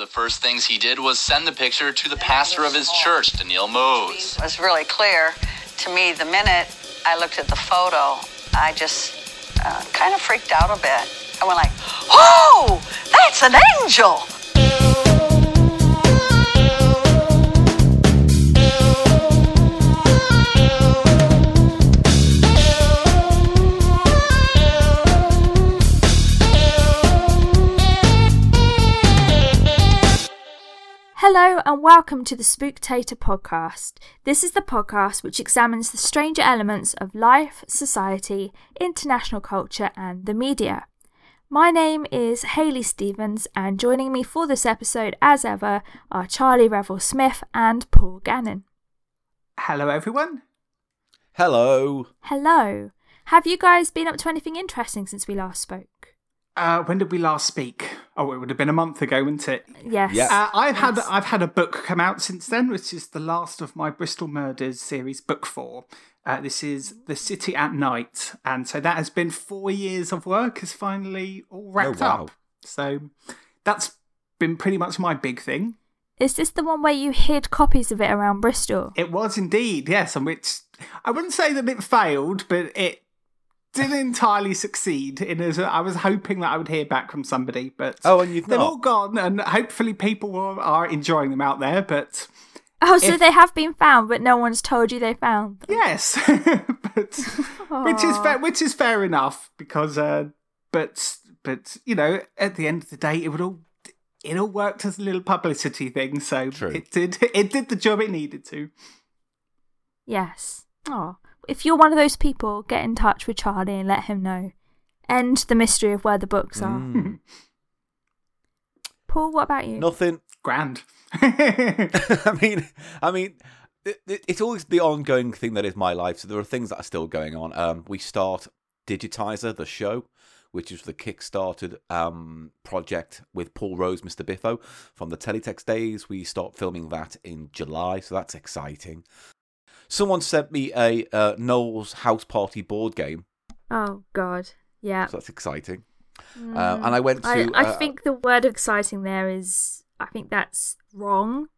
the first things he did was send the picture to the pastor of his church, Daniil Mose. It was really clear to me the minute I looked at the photo, I just kind of freaked out a bit. I went like, "Oh, that's an angel!" Hello and welcome to the Spooktator podcast. This is the podcast which examines the stranger elements of life, society, international culture and the media. My name is Hayley Stevens and joining me for this episode as ever are Charlie Revel-Smith and Paul Gannon. Hello everyone. Hello. Hello. Have you guys been up to anything interesting since we last spoke? When did we last speak? Oh, it would have been a month ago, wouldn't it? Yes. Yeah. I've had a book come out since then, which is the last of my Bristol Murders series, book 4. This is The City at Night, and so that has been 4 years of work is finally all wrapped up. So that's been pretty much my big thing. Is this the one where you hid copies of it around Bristol? It was indeed, yes, and which I wouldn't say that it failed, but it didn't entirely succeed. I was hoping that I would hear back from somebody, but and you've they're not. all gone, and hopefully people are enjoying them out there. But so they have been found, but no one's told you they found them. yes, but which is fair enough because but you know, at the end of the day, it all worked as a little publicity thing. So True. it did the job it needed to. Yes. Oh. If you're one of those people, get in touch with Charlie and let him know. End the mystery of where the books are. Paul, what about you? Nothing. Grand. I mean, it's always the ongoing thing that is my life. So there are things that are still going on. We start Digitizer, the show, which is the kickstarted project with Paul Rose, Mr. Biffo from the Teletext days. We start filming that in July, so that's exciting. Someone sent me a Noel's House Party board game. Oh, God. Yeah. So that's exciting. And I went to... I think the word exciting there is... I think that's wrong.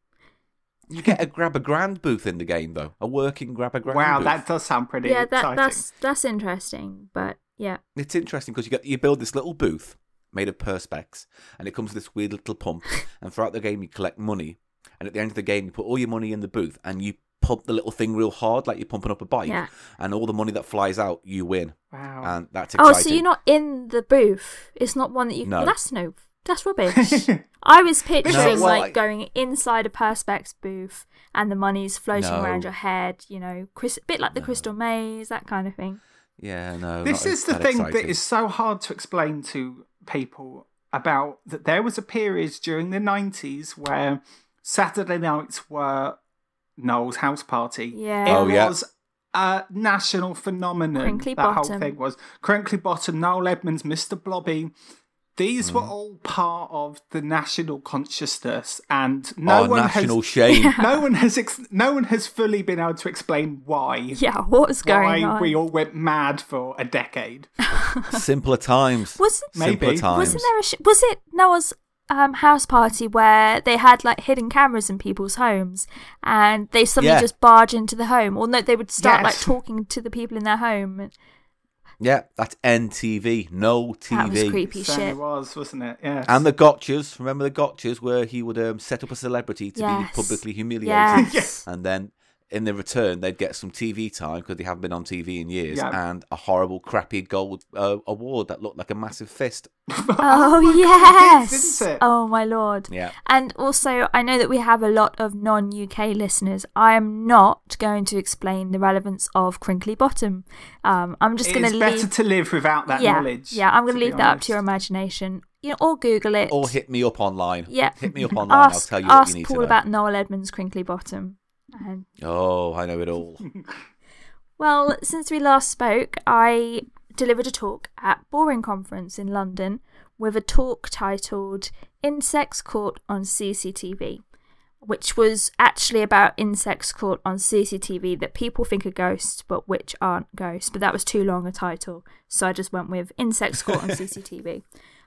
You get a Grab a Grand booth in the game, though. A working Grab a Grand Wow, booth. that does sound pretty exciting. That's interesting, but yeah. It's interesting because you build this little booth made of Perspex, and it comes with this weird little pump, and throughout the game you collect money, and at the end of the game you put all your money in the booth, and you pump the little thing real hard like you're pumping up a bike, and all the money that flies out you win. Wow. And that's exciting. Oh, so you're not in the booth? It's not one that you... No. That's rubbish. I was picturing No, going inside a Perspex booth and the money's floating around your head, you know, a bit like the Crystal Maze, that kind of thing. Yeah, no. This is the thing that is so hard to explain to people about that there was a period during the 90s where Saturday nights were Noel's House Party. Yeah. It was a national phenomenon. Crinkly that Bottom. whole thing was. Crinkly Bottom, Noel Edmonds, Mr. Blobby. These were all part of the national consciousness, and shame. No one has fully been able to explain why. Yeah, what's going on? Why we all went mad for a decade. Simpler times. Maybe. Simpler times. Wasn't there was it Noah's house party where they had like hidden cameras in people's homes and they suddenly just barge into the home, or no, they would start like talking to the people in their home? Yeah, that's NTV. No TV. That was creepy shit. It was, wasn't it? Yes. And the Gotchas. Remember the Gotchas, where he would set up a celebrity to be publicly humiliated, Yes. and then in the return they'd get some TV time because they haven't been on TV in years, and a horrible, crappy gold award that looked like a massive fist. Oh, yes! Didn't it? Oh my lord. Yeah. And also, I know that we have a lot of non-UK listeners. I am not going to explain the relevance of Crinkly Bottom. I'm just going to leave... It's better to live without that knowledge. Yeah, I'm going to leave that up to your imagination. You know, or Google it. Or hit me up online. Yeah. Hit me up online, I'll tell you what you need Ask Paul to know. about Noel Edmonds' Crinkly Bottom. Oh, I know it all. Well, since we last spoke, I delivered a talk at Boring Conference in London with a talk titled Insects Caught on CCTV, which was actually about insects caught on CCTV that people think are ghosts, but which aren't ghosts. But that was too long a title, so I just went with Insects Caught on CCTV.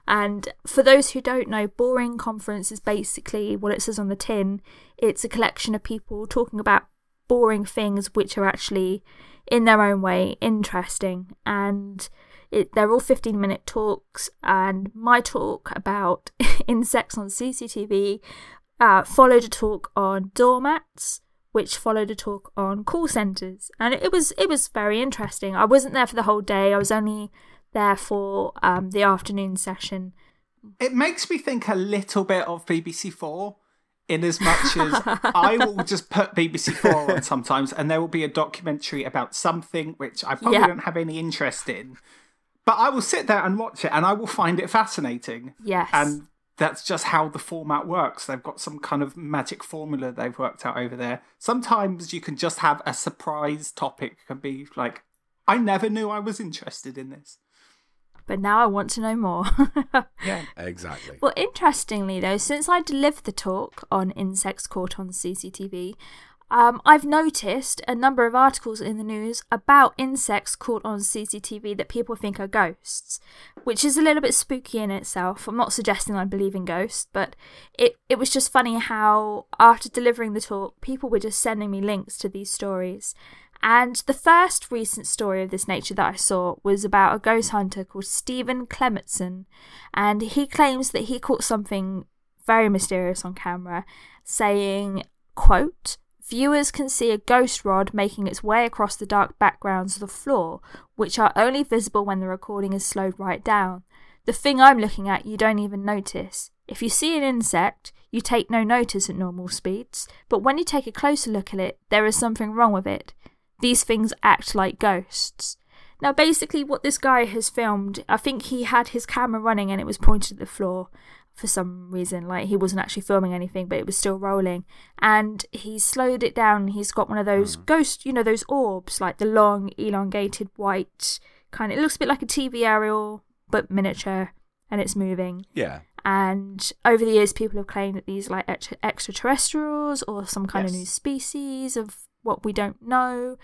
And for those who don't know, Boring Conference is basically what it says on the tin. It's a collection of people talking about boring things which are actually, in their own way, interesting. And they're all 15-minute talks. And my talk about insects on CCTV followed a talk on doormats, which followed a talk on call centres. And it was very interesting. I wasn't there for the whole day. I was only there for the afternoon session. It makes me think a little bit of BBC4, in as much as I will just put BBC4 on sometimes, and there will be a documentary about something which I probably don't have any interest in, but I will sit there and watch it, and I will find it fascinating. Yes. And that's just how the format works. They've got some kind of magic formula they've worked out over there. Sometimes you can just have a surprise topic. It can be like, I never knew I was interested in this. But now I want to know more. Yeah, exactly. Well, interestingly though, since I delivered the talk on insects caught on CCTV, I've noticed a number of articles in the news about insects caught on CCTV that people think are ghosts, which is a little bit spooky in itself. I'm not suggesting I believe in ghosts, but it was just funny how after delivering the talk, people were just sending me links to these stories. And the first recent story of this nature that I saw was about a ghost hunter called Stephen Clementson, and he claims that he caught something very mysterious on camera, saying, quote, "Viewers can see a ghost rod making its way across the dark backgrounds of the floor, which are only visible when the recording is slowed right down. The thing I'm looking at you don't even notice. If you see an insect, you take no notice at normal speeds, but when you take a closer look at it, there is something wrong with it. These things act like ghosts." Now, basically what this guy has filmed, I think he had his camera running and it was pointed at the floor for some reason. Like, he wasn't actually filming anything, but it was still rolling. And he slowed it down. He's got one of those ghost, those orbs, like the long, elongated white kind of... It looks a bit like a TV aerial, but miniature, and it's moving. Yeah. And over the years, people have claimed that these like extraterrestrials or some kind of new species of what we don't know,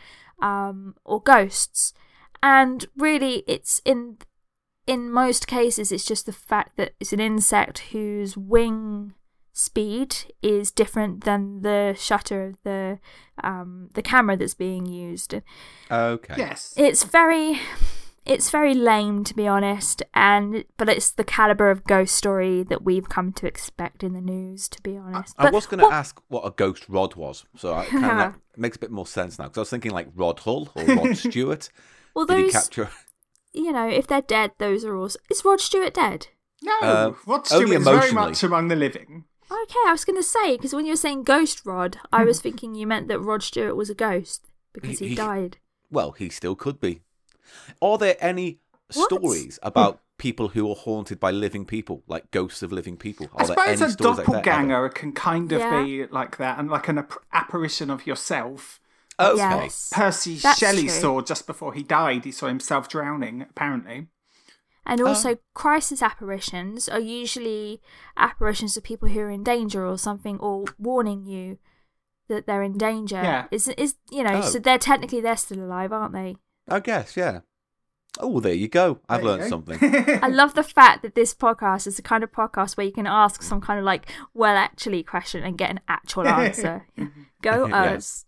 or ghosts. And really, it's in most cases, it's just the fact that it's an insect whose wing speed is different than the shutter of the camera that's being used. Okay. Yes. It's very lame, to be honest, but it's the caliber of ghost story that we've come to expect in the news, to be honest. I was going to ask what a ghost rod was, so it kind of makes a bit more sense now, because I was thinking like Rod Hull or Rod Stewart. Well, Did he those, capture... if they're dead, those are also... Is Rod Stewart dead? No, Rod Stewart only is very emotionally. much among the living. Okay, I was going to say, because when you were saying Ghost Rod, I was thinking you meant that Rod Stewart was a ghost, because he died. Well, he still could be. Are there any stories about people who are haunted by living people, like ghosts of living people? I suppose a doppelganger can kind of Yeah. be like that, and like an apparition of yourself. Okay. Yes. Percy That's Shelley true. saw just before he died. He saw himself drowning, apparently. And also, crisis apparitions are usually apparitions of people who are in danger or something, or warning you that they're in danger. Yeah. So they're still alive, aren't they? I guess, yeah. Oh, there you go. I've There you learned go. something. I love the fact that this podcast is the kind of podcast where you can ask some kind of like, well, actually question and get an actual answer. Go us.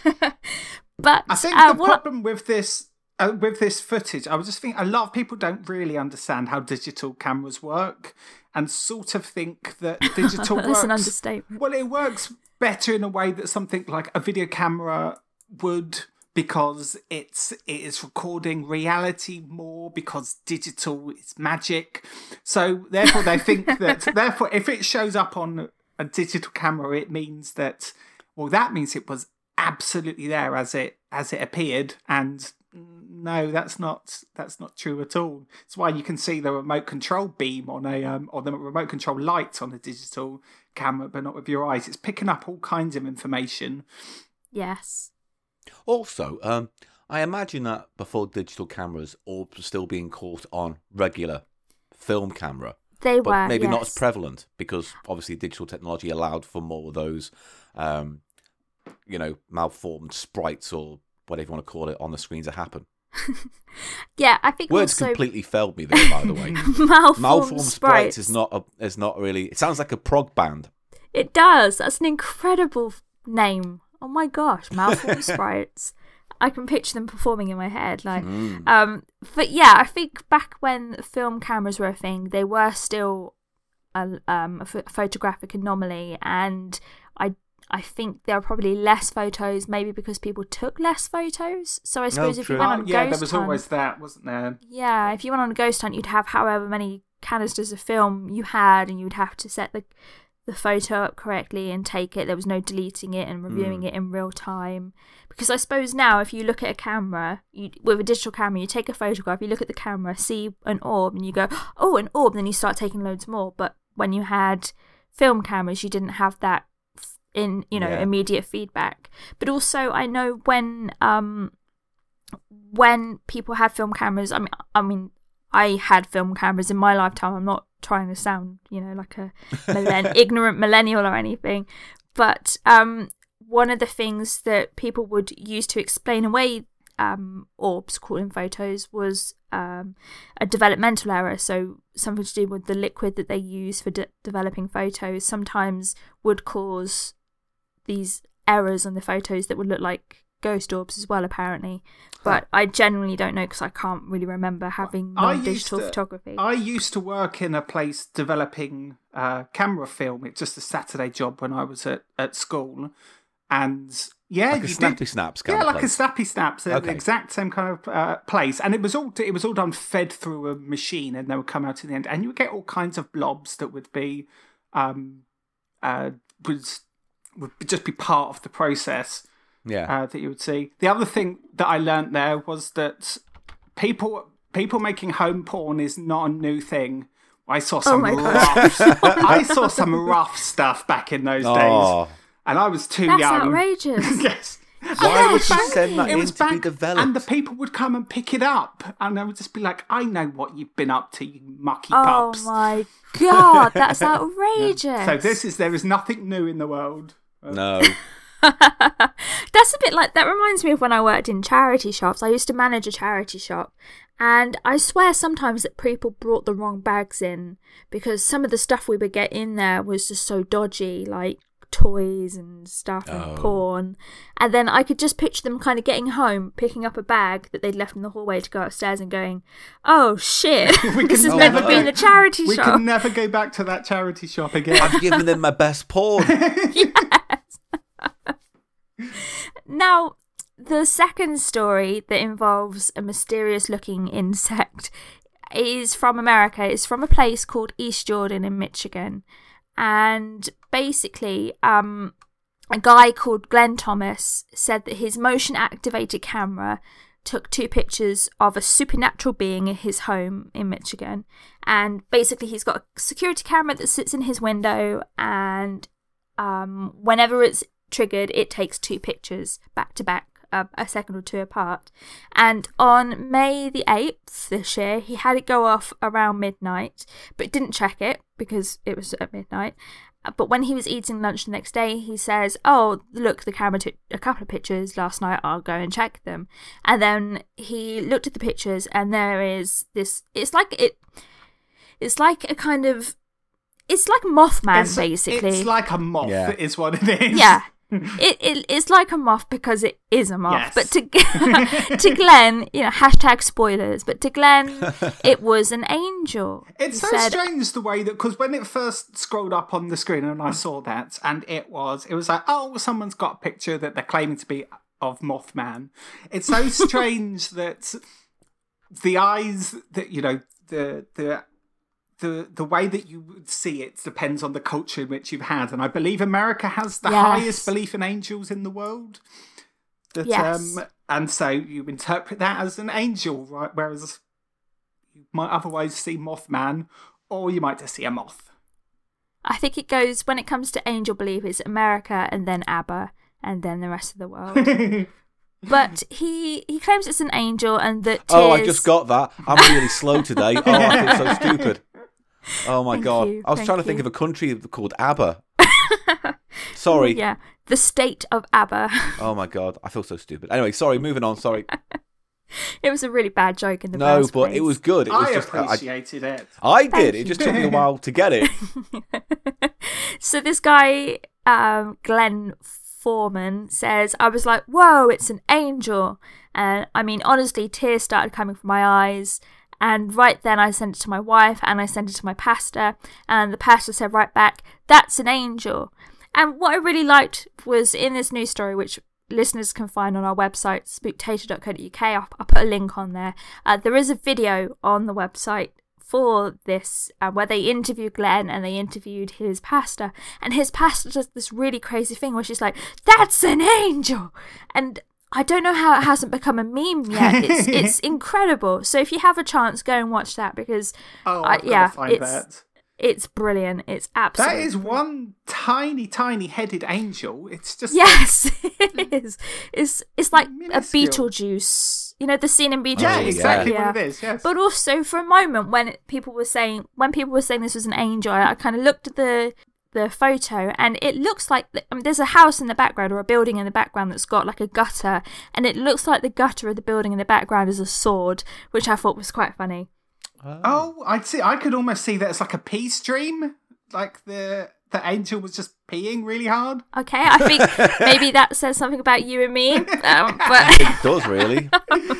But I think the problem with this footage, I was just thinking, a lot of people don't really understand how digital cameras work, and sort of think that digital works. That's an understatement. Well, it works better in a way that something like a video camera would, because it is recording reality more, because digital is magic. So therefore they think that if it shows up on a digital camera, it means that, well, that means it was absolutely there as it appeared. And no, that's not true at all. It's why you can see the remote control beam on or the remote control light on a digital camera, but not with your eyes. It's picking up all kinds of information. Yes. Also, I imagine that before digital cameras, orbs were still being caught on regular film camera. They but were, maybe not yes. as prevalent, because obviously digital technology allowed for more of those, malformed sprites or whatever you want to call it on the screen to happen. Yeah, I think Words also completely failed me there, by the way. Malformed Sprites Sprites is not really. It sounds like a prog band. It does. That's an incredible name. Oh my gosh, Malformed Sprites. I can picture them performing in my head. But yeah, I think back when film cameras were a thing, they were still a photographic anomaly, and I think there are probably less photos, maybe because people took less photos. So I suppose if you went on a ghost hunt... there was always that, wasn't there? Yeah, if you went on a ghost hunt, you'd have however many canisters of film you had, and you'd have to set the photo up correctly and take it. There was no deleting it and reviewing it in real time. Because I suppose now, if you look at a camera, with a digital camera, you take a photograph, you look at the camera, see an orb, and you go, oh, an orb, and then you start taking loads more. But when you had film cameras, you didn't have that in immediate feedback. But also I know when people had film cameras, I mean I had film cameras in my lifetime. I'm not trying to sound like a ignorant millennial or anything, but one of the things that people would use to explain away orbs caught in photos was a developmental error. So something to do with the liquid that they use for developing photos sometimes would cause these errors on the photos that would look like ghost orbs as well, apparently. But I genuinely don't know because I can't really remember having non-digital photography. I used to work in a place developing camera film. It's just a Saturday job when I was at school. And yeah, like a Snappy Snaps kind of like place. a Snappy Snaps, the exact same kind of place. And it was all done fed through a machine, and they would come out in the end, and you would get all kinds of blobs that would be would just be part of the process. Yeah, that you would see. The other thing that I learnt there was that people making home porn is not a new thing. I saw some rough stuff back in those days, and I was too young. That's outrageous. Yes. Why would you send that in to be developed? And the people would come and pick it up, and I would just be like, "I know what you've been up to, you mucky pups." Oh my god, that's outrageous. So there is nothing new in the world. No. That's a bit like, that reminds me of when I worked in charity shops. I used to manage a charity shop, and I swear sometimes that people brought the wrong bags in because some of the stuff we would get in there was just so dodgy, like toys and stuff and porn. And then I could just picture them kind of getting home, picking up a bag that they'd left in the hallway to go upstairs and going, oh shit, this has never been a charity shop. We can never go back to that charity shop again. I've given them my best porn. Yes. Now, the second story that involves a mysterious-looking insect is from America. It's from a place called East Jordan in Michigan. And basically, a guy called Glenn Thomas said that his motion-activated camera took 2 pictures of a supernatural being in his home in Michigan. And basically, he's got a security camera that sits in his window, and whenever it's triggered, it takes 2 pictures back to back, a second or 2 apart. And on May the 8th this year, he had it go off around midnight, but didn't check it because it was at midnight. But when he was eating lunch the next day, he says, oh, look, the camera took a couple of pictures last night, I'll go and check them. And then he looked at the pictures, and there is this, it's like a kind of, it's like Mothman, basically. It's like a moth, is what it is. Yeah. It's like a moth because it is a moth. Yes. But to Glenn, hashtag spoilers, but to Glenn, it was an angel. It's so strange the way that, because when it first scrolled up on the screen and I saw that, and it was like, oh, someone's got a picture that they're claiming to be of Mothman. It's so strange that the eyes that, the way that you would see it depends on the culture in which you've had. And I believe America has the highest belief in angels in the world. And so you interpret that as an angel, right? Whereas you might otherwise see Mothman, or you might just see a moth. I think it goes, when it comes to angel belief, it's America and then ABBA and then the rest of the world. But he claims it's an angel and that I just got that. I'm really slow today. Oh, I feel so stupid. Oh my God. I was trying to think of a country called ABBA. Sorry. Yeah, the state of ABBA. Oh my God, I feel so stupid. Anyway, sorry, moving on, sorry. It was a really bad joke in the No, first but place. it was good. It was I just, appreciated it. I did. Thank It just took me a while to get it. So this guy, Glenn Foreman, says, I was like, whoa, it's an angel. And I mean, honestly, tears started coming from my eyes. And right then I sent it to my wife and I sent it to my pastor. And the pastor said right back, that's an angel. And what I really liked was in this news story, which listeners can find on our website, spooktator.co.uk. I'll put a link on there. There is a video on the website for this where they interviewed Glenn and they interviewed his pastor. And his pastor does this really crazy thing where she's like, that's an angel! And I don't know how it hasn't become a meme yet. It's incredible. So if you have a chance, go and watch that because I've got to find that. It's brilliant. It's absolutely. That is one tiny headed angel. It's just yes, it is. It's like minuscule. a Beetlejuice. You know the scene in Beetlejuice. Yeah, exactly Yeah. what it is. Yes, But also for a moment when people were saying this was an angel, I kind of looked at the photo and it looks like there's a house in the background or a building in the background that's got like a gutter, and it looks like the gutter of the building in the background is a sword, which I thought was quite funny. Oh, I'd see. I could almost see that it's like a pee stream, like the angel was just peeing really hard. Okay, I think maybe that says something about you and me, but It does, really.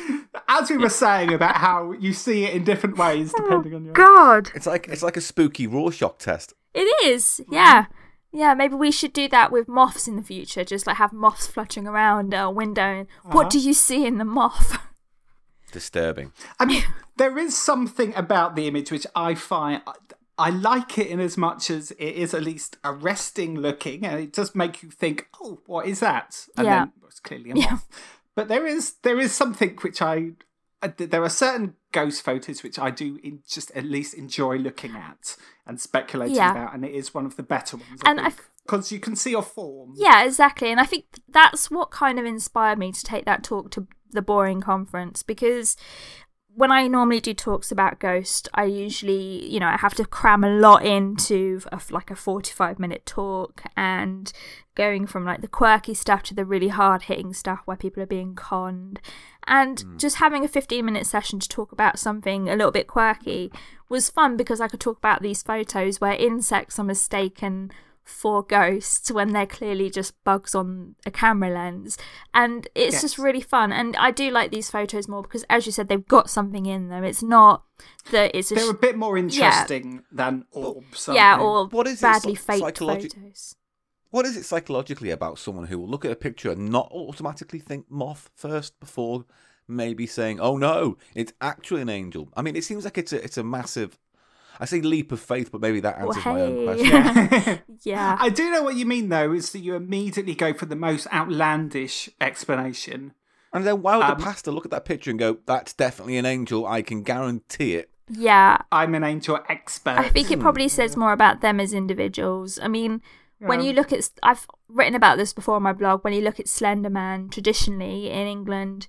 As we were saying about how you see it in different ways depending on your. God, It's like a spooky Rorschach test. it is. Yeah. Yeah, maybe we should do that with moths in the future. Just like have moths fluttering around a window. And what do you see in the moth? Disturbing. I mean, there is something about the image which I find. I like it in as much as it is at least arresting looking, and it does make you think, "Oh, what is that?" And Yeah. then it's clearly a moth. But there is something which there are certain ghost photos which I do just at least enjoy looking at and speculating about, and it is one of the better ones. And because you can see a form. Yeah, exactly. And I think that's what kind of inspired me to take that talk to the Boring Conference, because when I normally do talks about ghosts, I usually, I have to cram a lot into a 45-minute talk, and going from like the quirky stuff to the really hard-hitting stuff where people are being conned. And just having a 15-minute session to talk about something a little bit quirky was fun, because I could talk about these photos where insects are mistaken for ghosts when they're clearly just bugs on a camera lens, and it's just really fun. And I do like these photos more because, as you said, they've got something in them. It's not that it's they're a bit more interesting than orbs. or What is it badly faked photos. What is it psychologically about someone who will look at a picture and not automatically think moth first before maybe saying, "Oh no, it's actually an angel"? I mean, it seems like it's a massive. I say leap of faith, but maybe that answers my own question. Yeah. I do know what you mean, though, is that you immediately go for the most outlandish explanation. And then why would the pastor look at that picture and go, "That's definitely an angel, I can guarantee it"? Yeah. I'm an angel expert. I think it probably says more about them as individuals. I mean, when you look at... I've written about this before on my blog. When you look at Slender Man, traditionally in England,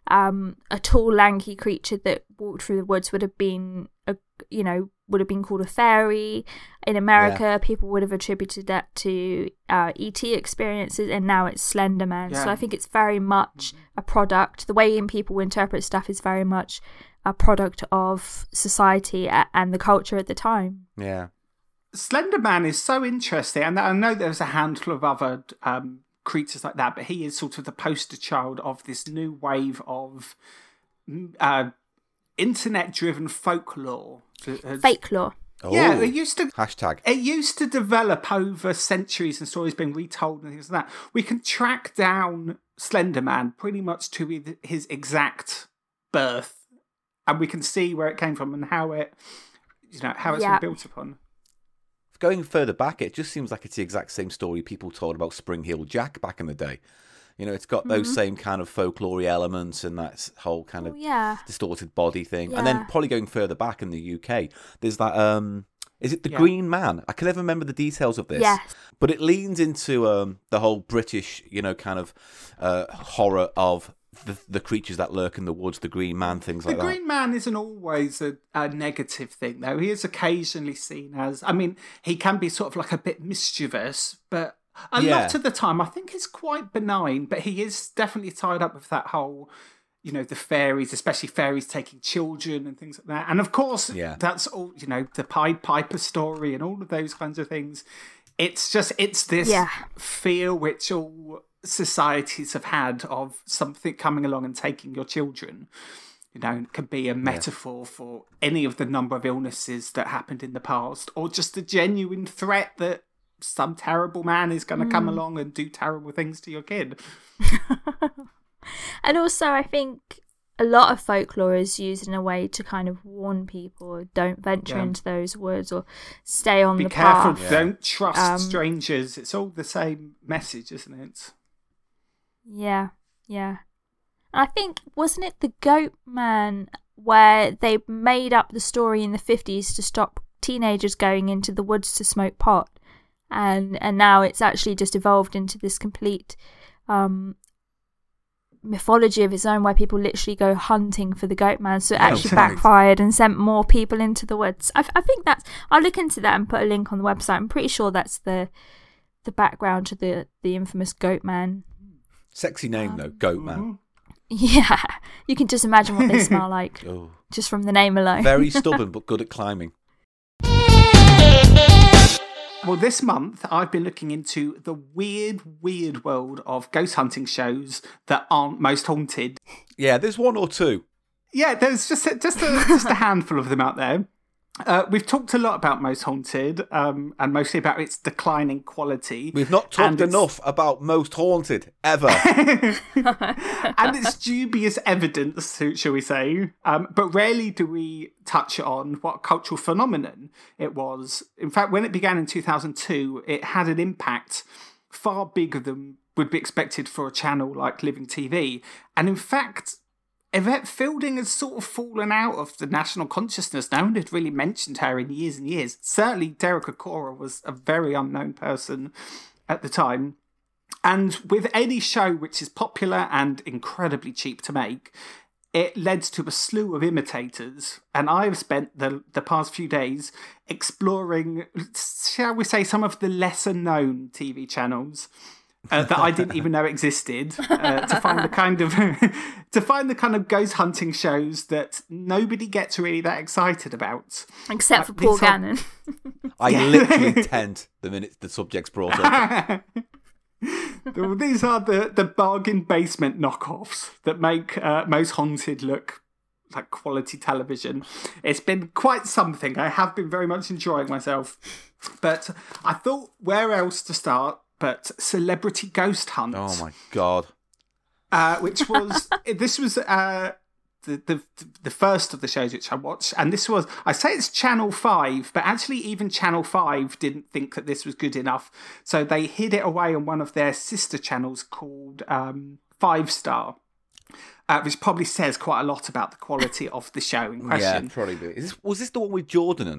a tall, lanky creature that walked through the woods would have been called a fairy. In America, people would have attributed that to E.T. experiences, and now it's Slender Man. Yeah. So I think it's very much a product. The way people interpret stuff is very much a product of society and the culture at the time. Yeah. Slender Man is so interesting, and I know there's a handful of other creatures like that, but he is sort of the poster child of this new wave of internet-driven folklore. Fake lore. Yeah, Oh. it used to Hashtag. It used to develop over centuries and stories being retold and things like that. We can track down Slender Man pretty much to his exact birth, and we can see where it came from and how it's been built upon. Going further back, it just seems like it's the exact same story people told about Spring Heel Jack back in the day. It's got those same kind of folklore elements and that whole kind of distorted body thing. Yeah. And then probably going further back in the UK, there's that, is it the Green Man? I can never remember the details of this. Yes. But it leans into the whole British, kind of horror of the creatures that lurk in the woods, the Green Man, things like that. The Green Man isn't always a negative thing, though. He is occasionally seen as... I mean, he can be sort of like a bit mischievous, but a lot of the time I think it's quite benign, but he is definitely tied up with that whole, you know, the fairies, especially fairies taking children and things like that. And of course, that's all, you know, the Pied Piper story and all of those kinds of things. It's this fear which all societies have had of something coming along and taking your children. You know, it can be a metaphor for any of the number of illnesses that happened in the past, or just a genuine threat that some terrible man is going to come along and do terrible things to your kid. And also, I think a lot of folklore is used in a way to kind of warn people, don't venture into those woods or stay on the path. Be careful, don't trust strangers. It's all the same message, isn't it? Yeah. I think, wasn't it The Goat Man, where they made up the story in the 50s to stop teenagers going into the woods to smoke pot, and now it's actually just evolved into this complete mythology of its own, where people literally go hunting for the Goat Man, so it actually backfired and sent more people into the woods. I think that's, I'll look into that and put a link on the website. I'm pretty sure that's the background to the infamous Goat Man. Sexy name though, Goat Man. Yeah, you can just imagine what they smell like just from the name alone. Very stubborn but good at climbing. Well, this month I've been looking into the weird world of ghost hunting shows that aren't Most Haunted. Yeah, there's one or two. Yeah, there's just a handful of them out there. We've talked a lot about Most Haunted, and mostly about its declining quality. We've not talked enough about Most Haunted, ever. And its dubious evidence, shall we say. But rarely do we touch on what cultural phenomenon it was. In fact, when it began in 2002, it had an impact far bigger than would be expected for a channel like Living TV. And in fact, Yvette Fielding has sort of fallen out of the national consciousness. No one had really mentioned her in years and years. Certainly, Derek Acorah was a very unknown person at the time. And with any show which is popular and incredibly cheap to make, it led to a slew of imitators. And I've spent the past few days exploring, shall we say, some of the lesser known TV channels that I didn't even know existed, to find the kind of ghost hunting shows that nobody gets really that excited about, except for Paul Gannon. I literally tent the minute the subject's brought up. These are the bargain basement knockoffs that make Most Haunted look like quality television. It's been quite something. I have been very much enjoying myself, but I thought, where else to start but Celebrity Ghost Hunt. Oh my God. Which was, this was the first of the shows which I watched. And this was, I say it's Channel 5, but actually even Channel 5 didn't think that this was good enough. So they hid it away on one of their sister channels called 5 Star. Which probably says quite a lot about the quality of the show in question. Yeah, probably. Was this the one with Jordan?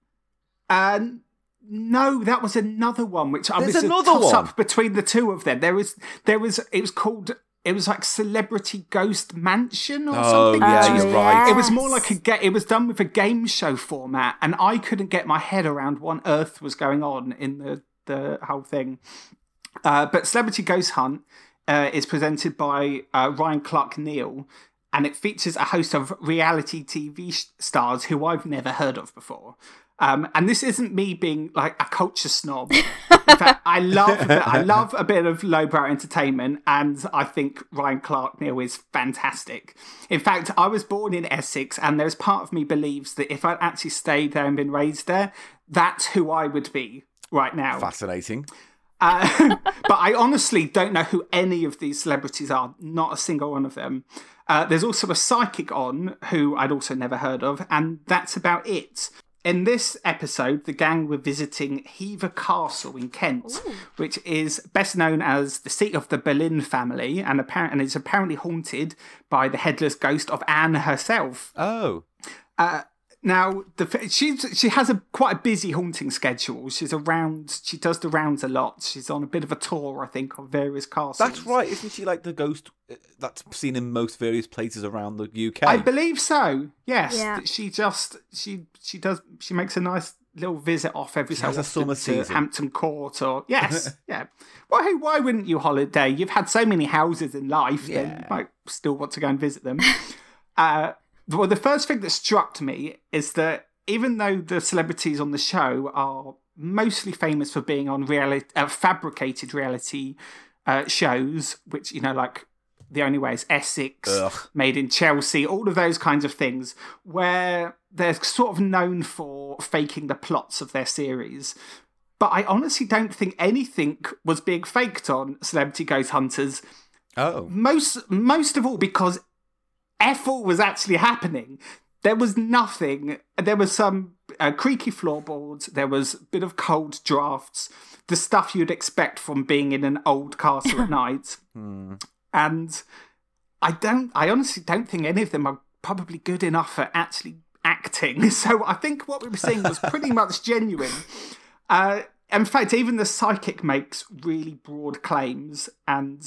No, that was another one. Which I was another a toss one up between the two of them. There was. It was like Celebrity Ghost Mansion or something. Yeah, you're right. It was more like it was done with a game show format, and I couldn't get my head around what on earth was going on in the whole thing. But Celebrity Ghost Hunt is presented by Ryan Clark Neal, and it features a host of reality TV stars who I've never heard of before. And this isn't me being like a culture snob. In fact, I love a bit of lowbrow entertainment, and I think Ryan Clark Neal is fantastic. In fact, I was born in Essex, and there's part of me believes that if I'd actually stayed there and been raised there, that's who I would be right now. Fascinating. But I honestly don't know who any of these celebrities are. Not a single one of them. There's also a psychic on who I'd also never heard of, and that's about it. In this episode, the gang were visiting Hever Castle in Kent, which is best known as the seat of the Boleyn family, and is apparently haunted by the headless ghost of Anne herself. Oh. Now, she has quite a busy haunting schedule. She does the rounds a lot. She's on a bit of a tour, I think, of various castles. That's right. Isn't she like the ghost that's seen in most various places around the UK? I believe so. Yes. Yeah. She makes a nice little visit off every so has a often summer to season. Hampton Court or yes, yeah. Well, hey, why wouldn't you holiday? You've had so many houses in life, then you might still want to go and visit them. Well, the first thing that struck me is that even though the celebrities on the show are mostly famous for being on fabricated reality shows, which, you know, like The Only Way is Essex, Made in Chelsea, all of those kinds of things, where they're sort of known for faking the plots of their series. But I honestly don't think anything was being faked on Celebrity Ghost Hunters. Oh. Most of all because F all was actually happening. There was nothing. There was some creaky floorboards. There was a bit of cold drafts. The stuff you'd expect from being in an old castle at night. And I honestly don't think any of them are probably good enough for actually acting. So I think what we were seeing was pretty much genuine. In fact, even the psychic makes really broad claims, and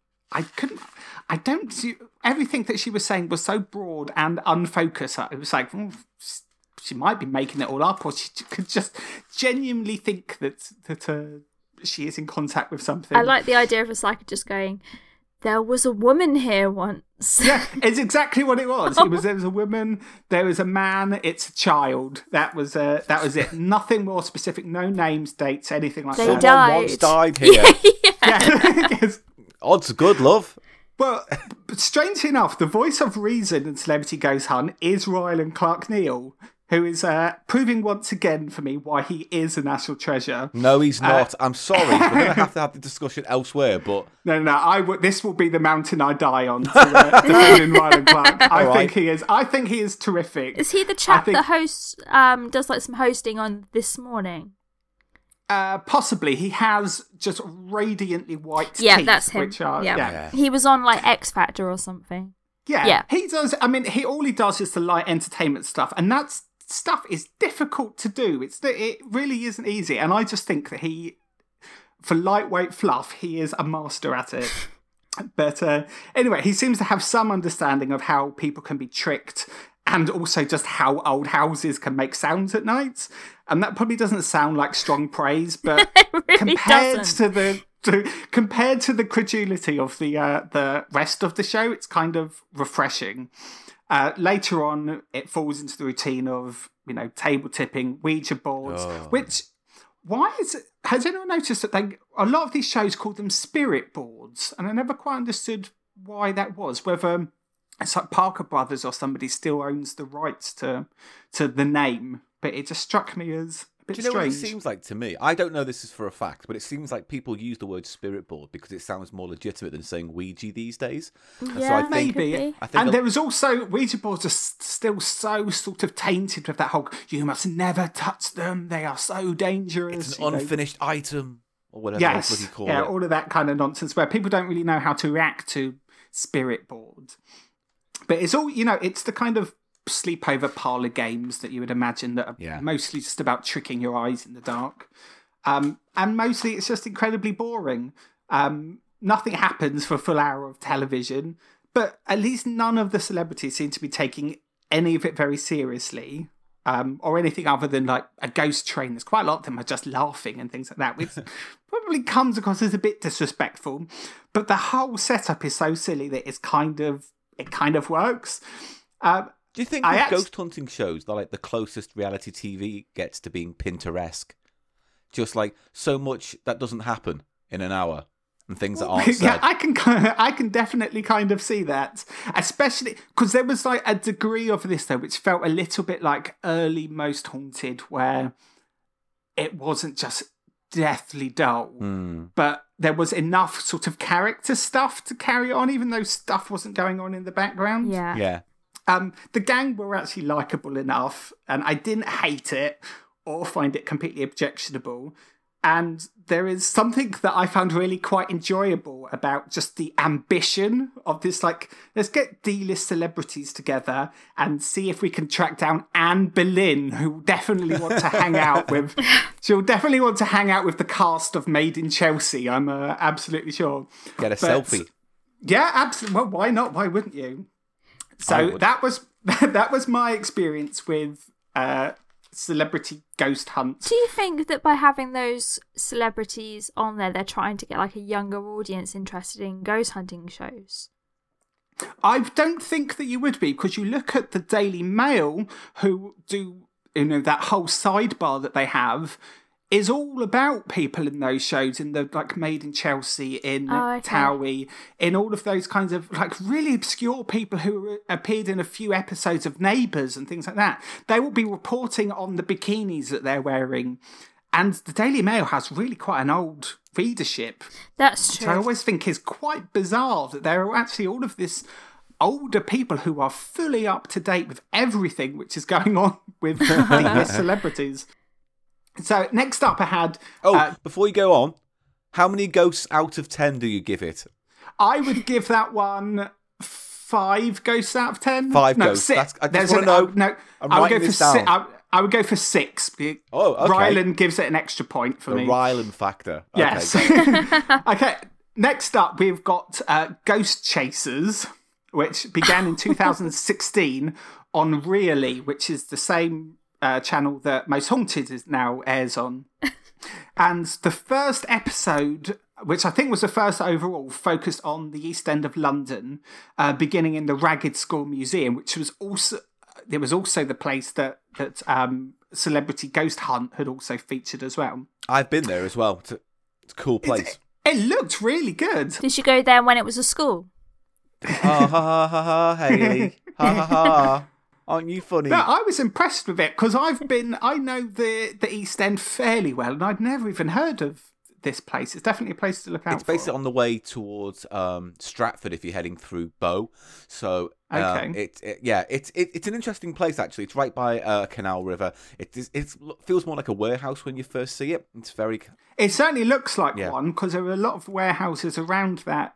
everything that she was saying was so broad and unfocused. It was like, she might be making it all up, or she could just genuinely think that she is in contact with something. I like the idea of a psychic just going, there was a woman here once. Yeah, it's exactly what it was. There was a woman, there was a man, it's a child. That was it. Nothing more specific, no names, dates, anything like They that. died. Someone once died here. Yeah. Yes. Odds are good, love. Well, but strangely enough, the voice of reason in Celebrity Ghost Hunt is Ryland Clark Neal, who is proving once again for me why he is a national treasure. No, he's not. I'm sorry. We're going to have to have the discussion elsewhere, but... No. This will be the mountain I die on to defend in Ryland Clark. I think he is terrific. Is he the chap that hosts, does like some hosting on This Morning? Possibly. He has just radiantly white teeth. Yeah, that's him. Which are, yeah. He was on like X Factor or something. Yeah, he does. I mean, all he does is the light entertainment stuff, and that stuff is difficult to do. It really isn't easy, and I just think that for lightweight fluff, he is a master at it. But anyway, he seems to have some understanding of how people can be tricked, and also just how old houses can make sounds at night. And that probably doesn't sound like strong praise, but really compared to the credulity of the rest of the show, it's kind of refreshing. Later on, it falls into the routine of, you know, table tipping, Ouija boards, which, has anyone noticed that a lot of these shows call them spirit boards? And I never quite understood why that was, whether it's like Parker Brothers or somebody still owns the rights to the name, but it just struck me as a bit Do you know strange. what it seems like to me? I don't know this is for a fact, but it seems like people use the word spirit board because it sounds more legitimate than saying Ouija these days. And Yeah, so I think, Maybe. And there was also, Ouija boards are still so sort of tainted with that whole, you must never touch them, they are so dangerous. it's an unfinished item, or whatever you call it. all of that kind of nonsense where people don't really know how to react to spirit boards. But it's all, you know, it's the kind of sleepover parlour games that you would imagine that are mostly just about tricking your eyes in the dark. And mostly it's just incredibly boring. Nothing happens for a full hour of television, but at least none of the celebrities seem to be taking any of it very seriously. Or anything other than like a ghost train. There's quite a lot of them are just laughing and things like that, which probably comes across as a bit disrespectful. But the whole setup is so silly that it kind of works. Do you think with ghost hunting shows, they're like the closest reality TV gets to being Pinteresque? Just like so much that doesn't happen in an hour and things that aren't said. Yeah, I can definitely kind of see that, especially because there was like a degree of this though, which felt a little bit like early Most Haunted, where it wasn't just deathly dull, but there was enough sort of character stuff to carry on, even though stuff wasn't going on in the background. Yeah. The gang were actually likeable enough, and I didn't hate it or find it completely objectionable. And there is something that I found really quite enjoyable about just the ambition of this, like, let's get D-list celebrities together and see if we can track down Anne Boleyn, who definitely want to hang out with. She'll definitely want to hang out with the cast of Made in Chelsea, I'm absolutely sure. Get a selfie. Yeah, absolutely. Well, why not? Why wouldn't you? So that was my experience with celebrity ghost hunt. Do you think that by having those celebrities on there, they're trying to get like a younger audience interested in ghost hunting shows? I don't think that you would be, because you look at the Daily Mail, who do, that whole sidebar that they have is all about people in those shows, in the like Made in Chelsea, in Towie, in all of those kinds of like really obscure people who appeared in a few episodes of Neighbours and things like that. They will be reporting on the bikinis that they're wearing. And the Daily Mail has really quite an old readership. That's true. So I always think it's quite bizarre that there are actually all of this older people who are fully up to date with everything which is going on with these celebrities. So next up I had... before you go on, how many ghosts out of 10 do you give it? I would give that one 5 ghosts out of 10. 5 ghosts. 6. I just want to know. I would go for 6. I would go for 6. Oh, okay. Ryland gives it an extra point for me. The Ryland factor. Okay. Yes. Okay, next up we've got Ghost Chasers, which began in 2016 on Really, which is the same channel that Most Haunted is now airs on. And the first episode, which I think was the first overall, focused on the East End of London, beginning in the Ragged School Museum, which was also... There was also the place that Celebrity Ghost Hunt had also featured as well. I've been there as well. It's a cool place. It looked really good. Did you go there when it was a school? Ha ha ha ha ha, Hayley. Ha ha ha. Aren't you funny? No, I was impressed with it because I know the East End fairly well, and I'd never even heard of this place. It's definitely a place to look out for. It's basically on the way towards Stratford if you're heading through Bow. So okay. It's an interesting place actually. It's right by Canal River. It feels more like a warehouse when you first see it. It's very. It certainly looks like one because there are a lot of warehouses around that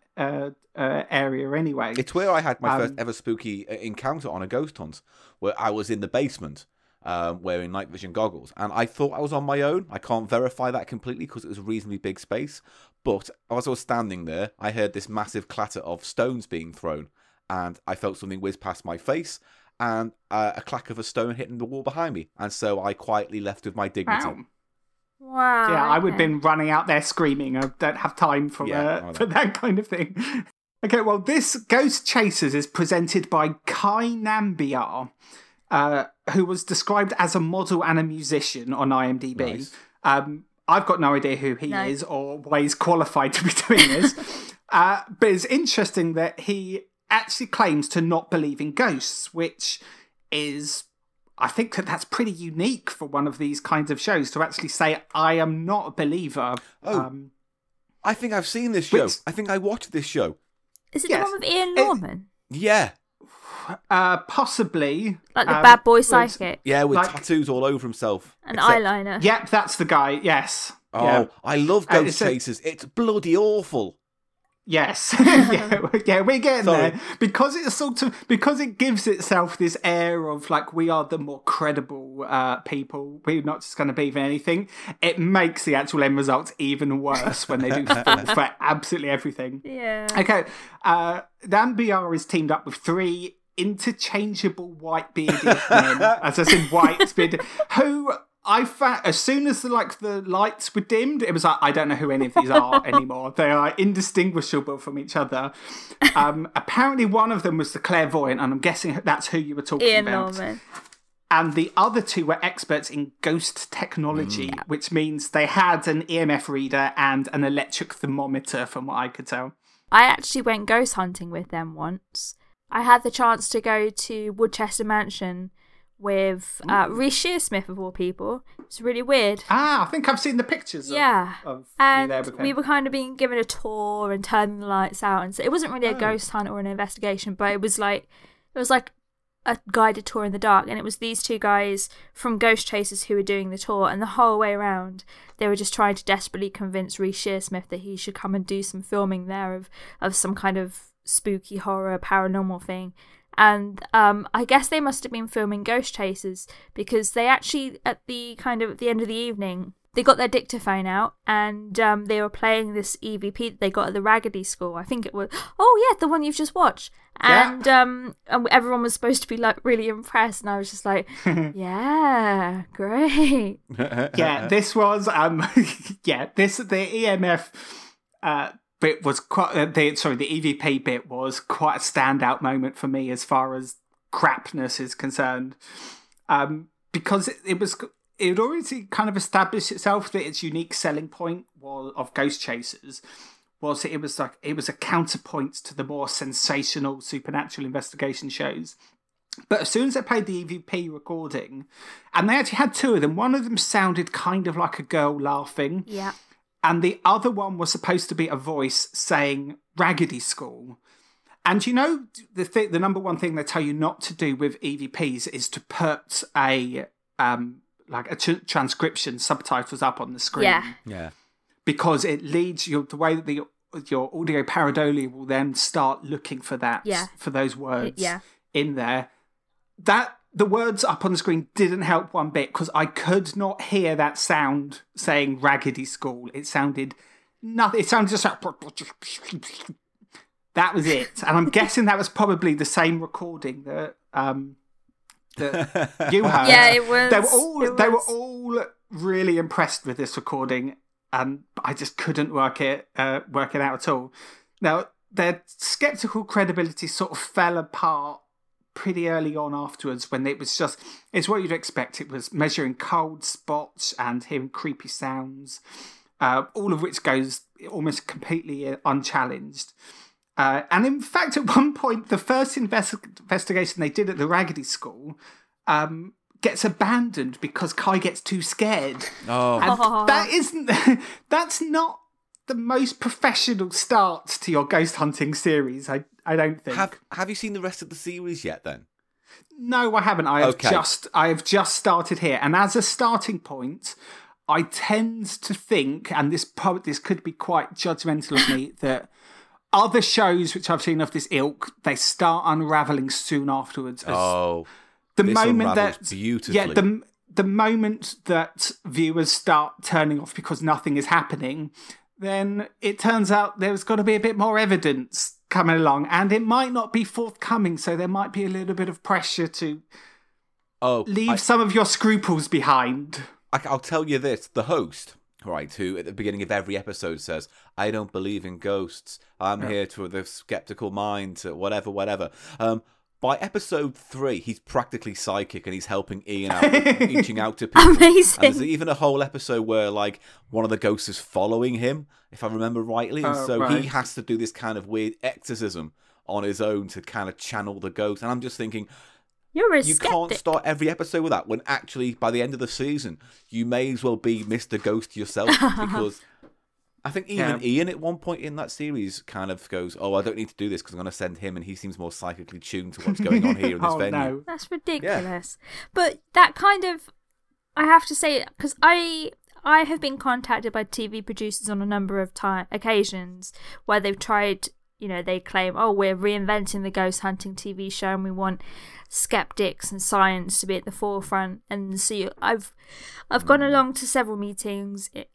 area anyway. It's where I had my first ever spooky encounter on a ghost hunt, where I was in the basement. Wearing night vision goggles, and I thought I was on my own. I can't verify that completely because it was a reasonably big space, but as I was standing there, I heard this massive clatter of stones being thrown, and I felt something whiz past my face, and a clack of a stone hitting the wall behind me, and so I quietly left with my dignity. Wow. Yeah, I would have been running out there screaming. I don't have time for that kind of thing. Okay, well, this Ghost Chasers is presented by Kai Nambiar, who was described as a model and a musician on IMDb. Nice. I've got no idea who he is or why he's qualified to be doing this. But it's interesting that he actually claims to not believe in ghosts, which is... I think that's pretty unique for one of these kinds of shows to actually say, I am not a believer. I think I've seen this show. I think I watched this show. Is it the one with Ian Norman? Yeah. Possibly. Like the bad boy psychic. Yeah, with tattoos all over himself. And eyeliner. Yep, that's the guy, yes. Oh, yeah. I love Ghost Chasers. It's bloody awful. Yes. yeah, we're getting there. Because it gives itself this air of like we are the more credible people. We're not just going to believe in anything. It makes the actual end results even worse when they do fall for absolutely everything. Yeah. Okay. Nambiar is teamed up with 3 interchangeable white bearded men, as I said, white bearded, who I found as soon as the lights were dimmed, it was like I don't know who any of these are anymore. They are indistinguishable from each other. Apparently, one of them was the clairvoyant, and I'm guessing that's who you were talking Ian about. Norman. And the other 2 were experts in ghost technology, which means they had an EMF reader and an electric thermometer, from what I could tell. I actually went ghost hunting with them once. I had the chance to go to Woodchester Mansion with Reece Shearsmith, of all people. It's really weird. I think I've seen the pictures of you there with him. We were kind of being given a tour and turning the lights out, and so it wasn't really a ghost hunt or an investigation, but it was like a guided tour in the dark, and it was these 2 guys from Ghost Chasers who were doing the tour, and the whole way around they were just trying to desperately convince Reece Shearsmith that he should come and do some filming there of some kind of spooky horror paranormal thing. And I guess they must have been filming Ghost Chasers because they actually at the end of the evening they got their dictaphone out and they were playing this EVP that they got at the Raggedy School. I think it was, the one you've just watched. And everyone was supposed to be like really impressed, and I was just like, yeah, great. Yeah, this was the EMF bit was quite the EVP bit was quite a standout moment for me as far as crapness is concerned, because it had already kind of established itself that its unique selling point of Ghost Chasers was it was a counterpoint to the more sensational supernatural investigation shows. But as soon as they played the EVP recording, and they actually had two of them, one of them sounded kind of like a girl laughing. Yeah. And the other one was supposed to be a voice saying Raggedy School. And you know, the number one thing they tell you not to do with EVPs is to put a transcription subtitles up on the screen. Yeah. Because it leads you the way that your audio pareidolia will then start looking for that, for those words in there. That the words up on the screen didn't help one bit, because I could not hear that sound saying Raggedy School. It sounded nothing. It sounded just like that was it. And I'm guessing that was probably the same recording that you heard. Yeah, it was. They were all really impressed with this recording, and I just couldn't work it out at all. Now, their skeptical credibility sort of fell apart pretty early on afterwards, when it's what you'd expect. It was measuring cold spots and hearing creepy sounds, all of which goes almost completely unchallenged. And in fact, at one point, the first investigation they did at the Raggedy School gets abandoned because Kai gets too scared. Oh, and that's not the most professional start to your ghost hunting series, I don't think. Have you seen the rest of the series yet, then? No, I haven't. I have just started here, and as a starting point, I tend to think, and this could be quite judgmental of me, that other shows which I've seen of this ilk, they start unraveling soon afterwards. The moment that viewers start turning off because nothing is happening, then it turns out there's got to be a bit more evidence coming along, and it might not be forthcoming, so there might be a little bit of pressure to leave some of your scruples behind. I'll tell you this, the host, right, who at the beginning of every episode says, I don't believe in ghosts, I'm here to the skeptical mind, whatever. By episode 3, he's practically psychic, and he's helping Ian out, reaching out to people. Amazing. And there's even a whole episode where, like, one of the ghosts is following him, if I remember rightly. And he has to do this kind of weird exorcism on his own to kind of channel the ghost. And I'm just thinking, you can't start every episode with that, when actually, by the end of the season, you may as well be Mr. Ghost yourself, because I think even Ian at one point in that series kind of goes, I don't need to do this because I'm going to send him, and he seems more psychically tuned to what's going on here in this venue. No. That's ridiculous. Yeah. But that kind of, I have to say, because I have been contacted by TV producers on a number of occasions where they've tried, they claim, we're reinventing the ghost hunting TV show and we want skeptics and science to be at the forefront. And so I've gone along to several meetings in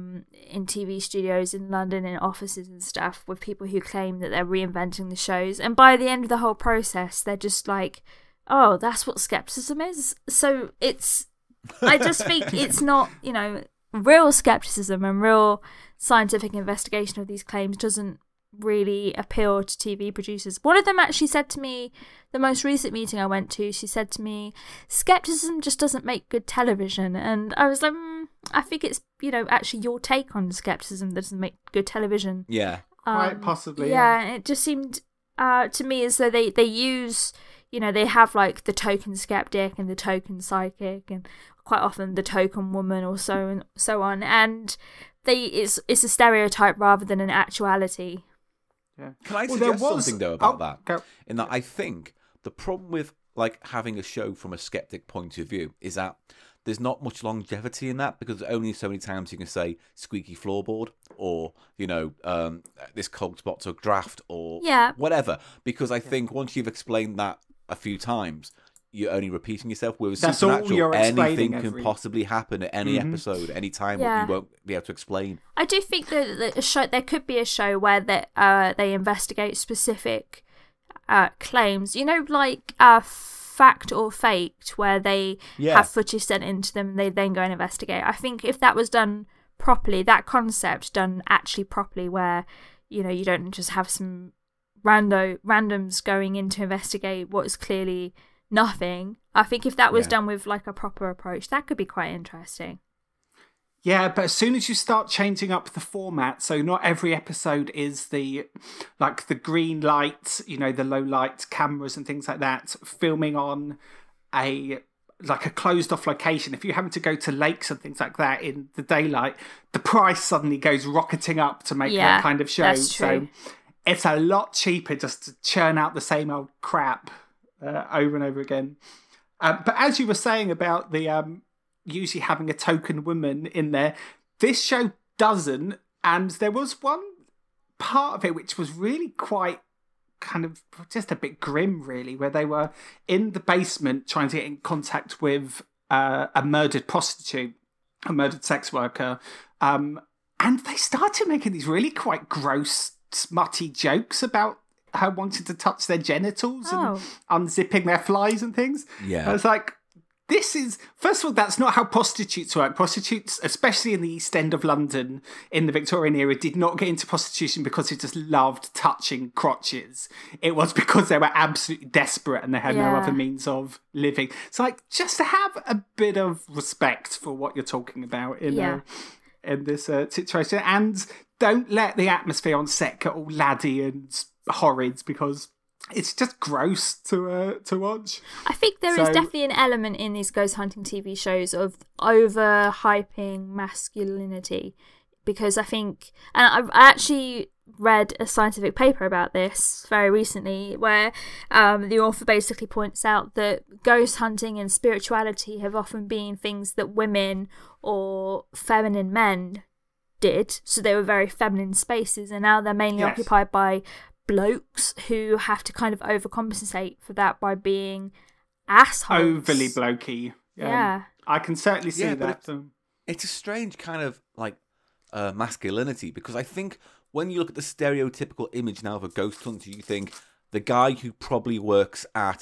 TV studios in London, in offices and stuff, with people who claim that they're reinventing the shows, and by the end of the whole process they're just like, that's what skepticism is. So I just think it's not, real skepticism and real scientific investigation of these claims doesn't really appeal to TV producers. One of them actually said to me, the most recent meeting I went to, she said to me, skepticism just doesn't make good television. And I was like, I think it's, actually your take on skepticism that doesn't make good television. Yeah. Quite possibly. Yeah, it just seemed to me as though they use, they have like the token skeptic and the token psychic, and quite often the token woman or so on. And it's a stereotype rather than an actuality. Yeah. Can I suggest something though about that? Go. In that I think the problem with like having a show from a skeptic point of view is that there's not much longevity in that, because there's only so many times you can say squeaky floorboard, or this cold spot's a draft, or whatever. Because I think once you've explained that a few times, you're only repeating yourself. Whereas That's all Supernatural, you're explaining anything can possibly happen at any episode, any time, Yeah. what you won't be able to explain. I do think that a show, there could be a show where they investigate specific claims. You know, like Fact or Faked, where they have footage sent into them and they then go and investigate. I think if that was done properly, that concept done actually properly, where, you know, you don't just have some randoms going in to investigate what is clearly nothing. I think if that was done with like a proper approach, that could be quite interesting. Yeah, but as soon as you start changing up the format, so not every episode is the green light, you know, the low light cameras and things like that, filming on a closed off location. If you're having to go to lakes and things like that in the daylight, the price suddenly goes rocketing up to make that kind of show. That's true. So it's a lot cheaper just to churn out the same old crap over and over again. But as you were saying about the usually having a token woman in there, this show doesn't. And there was one part of it which was really quite kind of just a bit grim, really, where they were in the basement trying to get in contact with a murdered prostitute, a murdered sex worker. And they started making these really quite gross, smutty jokes about her wanting to touch their genitals and unzipping their flies and things. Yeah. I was like, this is, first of all, that's not how prostitutes work. Prostitutes, especially in the East End of London in the Victorian era, did not get into prostitution because they just loved touching crotches. It was because they were absolutely desperate and they had no other means of living. So, like, just to have a bit of respect for what you're talking about in this situation. And don't let the atmosphere on set get all laddie and horrid, because it's just gross to watch. I think there is definitely an element in these ghost hunting TV shows of over-hyping masculinity, because I think, and I actually read a scientific paper about this very recently, where the author basically points out that ghost hunting and spirituality have often been things that women or feminine men did, so they were very feminine spaces, and now they're mainly occupied by blokes who have to kind of overcompensate for that by being assholes. Overly blokey. Yeah. I can certainly see that. It's a strange kind of like masculinity, because I think when you look at the stereotypical image now of a ghost hunter, you think the guy who probably works at,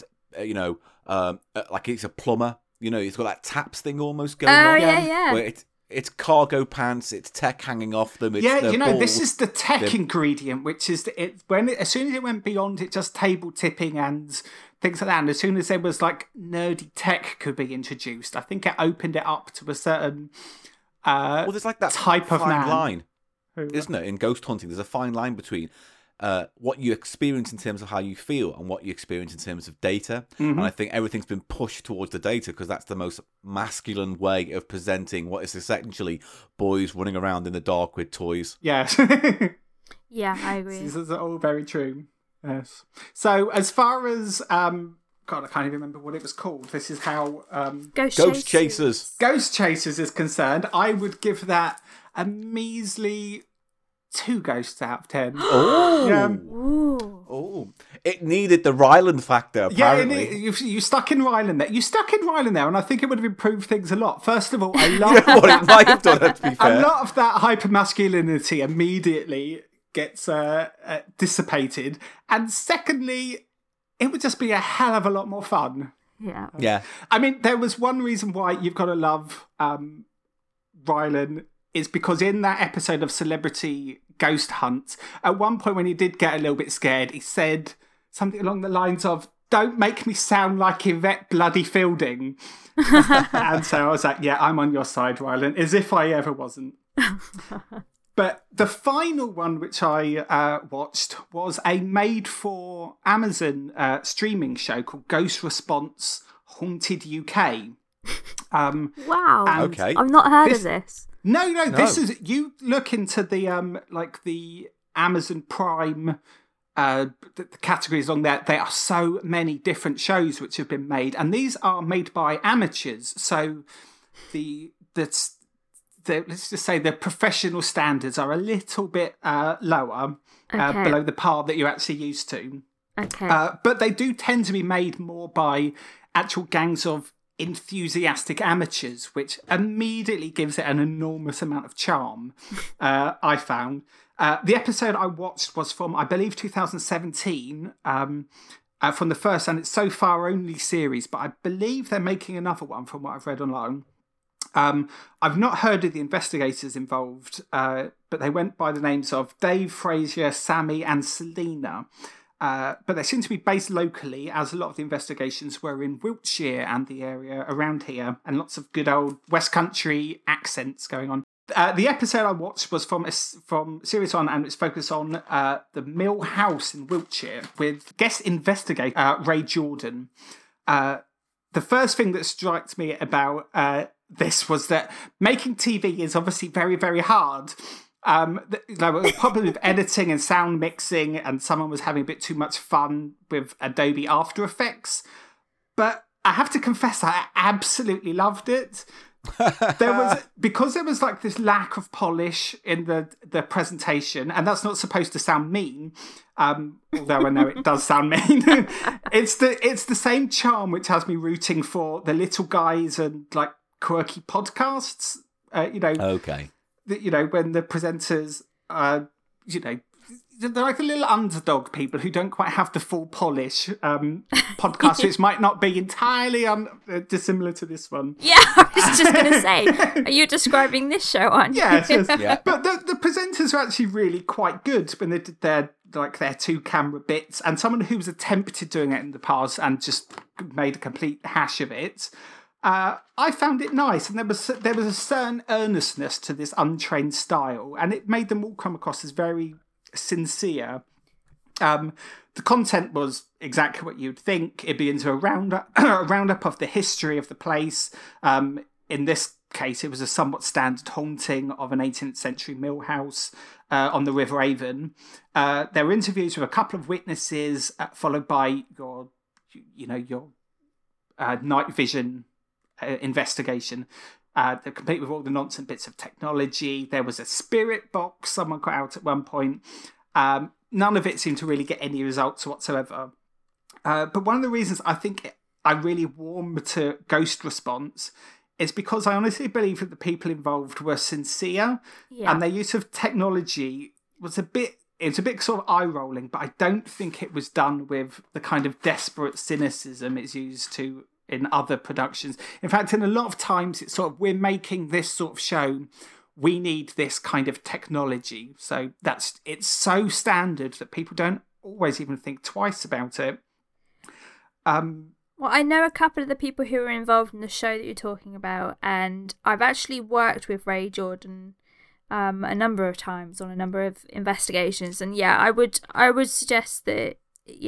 like he's a plumber, you know, he's got that taps thing almost going on. Yeah. Where it's cargo pants, it's tech hanging off them. It's this is the tech ingredient, which is as soon as it went beyond it just table tipping and things like that, and as soon as there was like nerdy tech could be introduced, I think it opened it up to a certain there's like that type of fine man. line, isn't it? In ghost hunting, there's a fine line between what you experience in terms of how you feel and what you experience in terms of data. And I think everything's been pushed towards the data because that's the most masculine way of presenting what is essentially boys running around in the dark with toys. Yes. Yeah, I agree. This is all very true. Yes. So as far as God, I can't even remember what it was called. This is how Ghost Chasers. Ghost Chasers is concerned. I would give that a measly 2 ghosts out of 10. Oh, it needed the Ryland factor, apparently. Yeah, you stuck in Ryland there. You stuck in Ryland there, and I think it would have improved things a lot. First of all, I love what it might have done, to be fair. A lot of that hypermasculinity immediately gets dissipated. And secondly, it would just be a hell of a lot more fun. Yeah. I mean, there was one reason why you've got to love Ryland, is because in that episode of Celebrity Ghost Hunt, at one point when he did get a little bit scared, he said something along the lines of, "Don't make me sound like Yvette Bloody Fielding." And so I was like, yeah, I'm on your side, Ryland, as if I ever wasn't. But the final one which I watched was a made-for Amazon streaming show called Ghost Response Haunted UK. Wow. Okay. I've not heard of this. No. This is, you look into the the Amazon Prime the categories on there. There are so many different shows which have been made, and these are made by amateurs. So let's just say the professional standards are a little bit lower, below the par that you're actually used to. Okay. But they do tend to be made more by actual gangs of enthusiastic amateurs, which immediately gives it an enormous amount of charm, I found. The episode I watched was from, I believe, 2017, from the first, and it's so far only series, but I believe they're making another one from what I've read online. I've not heard of the investigators involved, but they went by the names of Dave, Frazier, Sammy, and Selena. But they seem to be based locally, as a lot of the investigations were in Wiltshire and the area around here, and lots of good old West Country accents going on. The episode I watched was from Series 1, and it's focused on the Mill House in Wiltshire with guest investigator Ray Jordan. The first thing that strikes me about this was that making TV is obviously very, very hard. There was probably with editing and sound mixing, and someone was having a bit too much fun with Adobe After Effects. But I have to confess, I absolutely loved it. Because there was like this lack of polish in the presentation, and that's not supposed to sound mean, although I know it does sound mean. It's the same charm which has me rooting for the little guys and like quirky podcasts. Okay. When the presenters, they're like the little underdog people who don't quite have the full polish. Podcasts which might not be entirely dissimilar to this one. Yeah, I was just going to say, are you describing this show, aren't you? Yes. Yeah. But the presenters are actually really quite good when they did their 2 camera bits, and someone who was attempted doing it in the past and just made a complete hash of it. I found it nice, and there was a certain earnestness to this untrained style, and it made them all come across as very sincere. The content was exactly what you'd think. It begins with a roundup of the history of the place. In this case, it was a somewhat standard haunting of an 18th century mill house on the River Avon. There were interviews with a couple of witnesses, followed by your night vision investigation. They're complete with all the nonsense bits of technology. There was a spirit box someone got out at one point. None of it seemed to really get any results whatsoever. But one of the reasons I think I really warm to Ghost Response is because I honestly believe that the people involved were sincere, and their use of technology was a bit sort of eye-rolling, but I don't think it was done with the kind of desperate cynicism it's used to in other productions. In fact, in a lot of times, it's sort of, we're making this sort of show, we need this kind of technology. So it's so standard that people don't always even think twice about it. Well, I know a couple of the people who were involved in the show that you're talking about, and I've actually worked with Ray Jordan a number of times on a number of investigations, and I would suggest that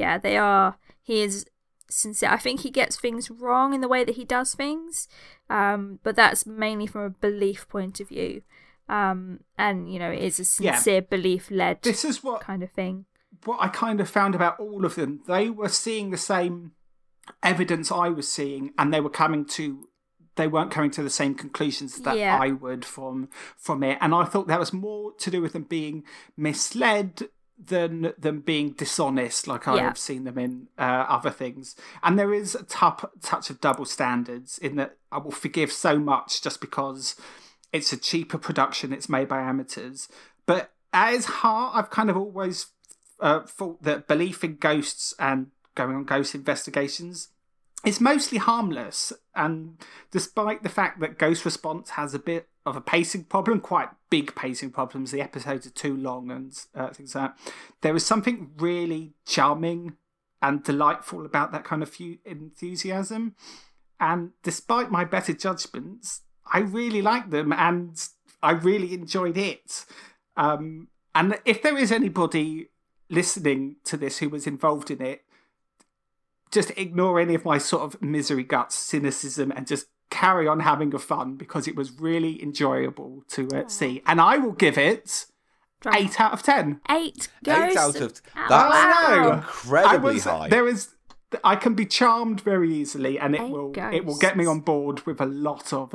he is sincere. I think he gets things wrong in the way that he does things, but that's mainly from a belief point of view, and it is a sincere belief-led kind of thing. What I kind of found about all of them, they were seeing the same evidence I was seeing, and they weren't coming to the same conclusions that I would from it, and I thought that was more to do with them being misled than them being dishonest, like I have seen them in other things. And there is a touch of double standards in that I will forgive so much just because it's a cheaper production, it's made by amateurs. But at its heart, I've kind of always thought that belief in ghosts and going on ghost investigations is mostly harmless. And despite the fact that Ghost Response has a bit of a pacing problem, quite big pacing problems, the episodes are too long and things like that, there is something really charming and delightful about that kind of enthusiasm. And despite my better judgments, I really like them and I really enjoyed it. And if there is anybody listening to this who was involved in it, just ignore any of my sort of misery guts, cynicism, and just carry on having a fun, because it was really enjoyable to see. And I will give it 8 out of 10. 8 ghosts. 8 out of 10. That's incredibly high. I can be charmed very easily, and it will get me on board with a lot of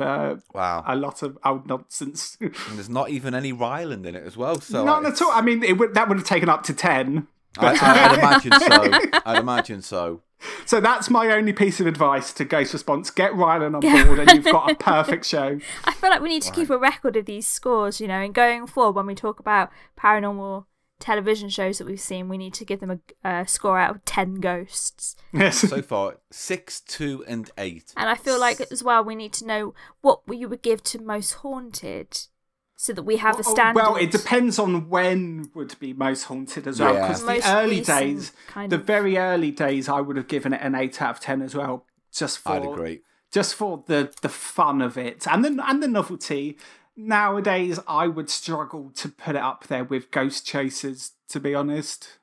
old nonsense. And there's not even any Ryland in it as well. So not at all. I mean, that would have taken up to 10. I'd imagine so. So that's my only piece of advice to Ghost Response. Get Rylan on board and you've got a perfect show. I feel like we need to keep a record of these scores, and going forward when we talk about paranormal television shows that we've seen, we need to give them a score out of 10 ghosts. Yes. So far, 6, 2, and 8. And I feel like as well we need to know what you would give to Most Haunted, so that we have a standard. Well, it depends on when would be Most Haunted as well. Yeah. Because Most the early recent days, kind the of- very early days, I would have given it an 8 out of 10 as well. I'd agree. Just for the fun of it and the novelty. Nowadays, I would struggle to put it up there with Ghost Chasers, to be honest.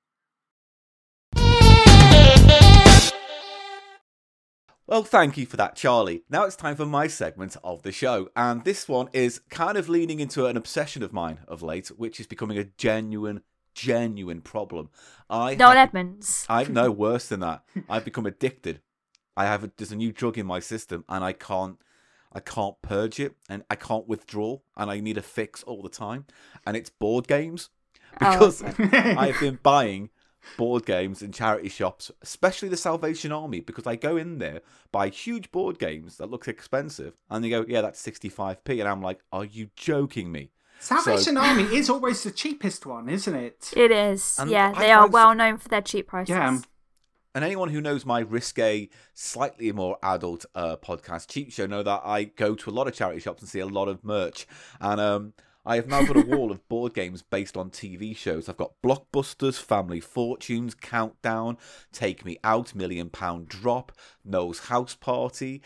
Well, thank you for that, Charlie. Now it's time for my segment of the show. And this one is kind of leaning into an obsession of mine of late, which is becoming a genuine problem. Noel Edmonds. I'm no worse than that. I've become addicted. There's a new drug in my system and I can't purge it and I can't withdraw and I need a fix all the time. And it's board games. Because I've been buying board games in charity shops, especially the Salvation Army, because I go in there, buy huge board games that look expensive, and they go, yeah, that's 65p. And I'm like, are you joking me? Salvation Army is always the cheapest one, isn't it? It is. And Yeah, I they are find- well known for their cheap prices. Yeah. And anyone who knows my risque, slightly more adult podcast, Cheap Show, know that I go to a lot of charity shops and see a lot of merch. And I have now got a wall of board games based on TV shows. I've got Blockbusters, Family Fortunes, Countdown, Take Me Out, £1 Million Drop, Noel's House Party.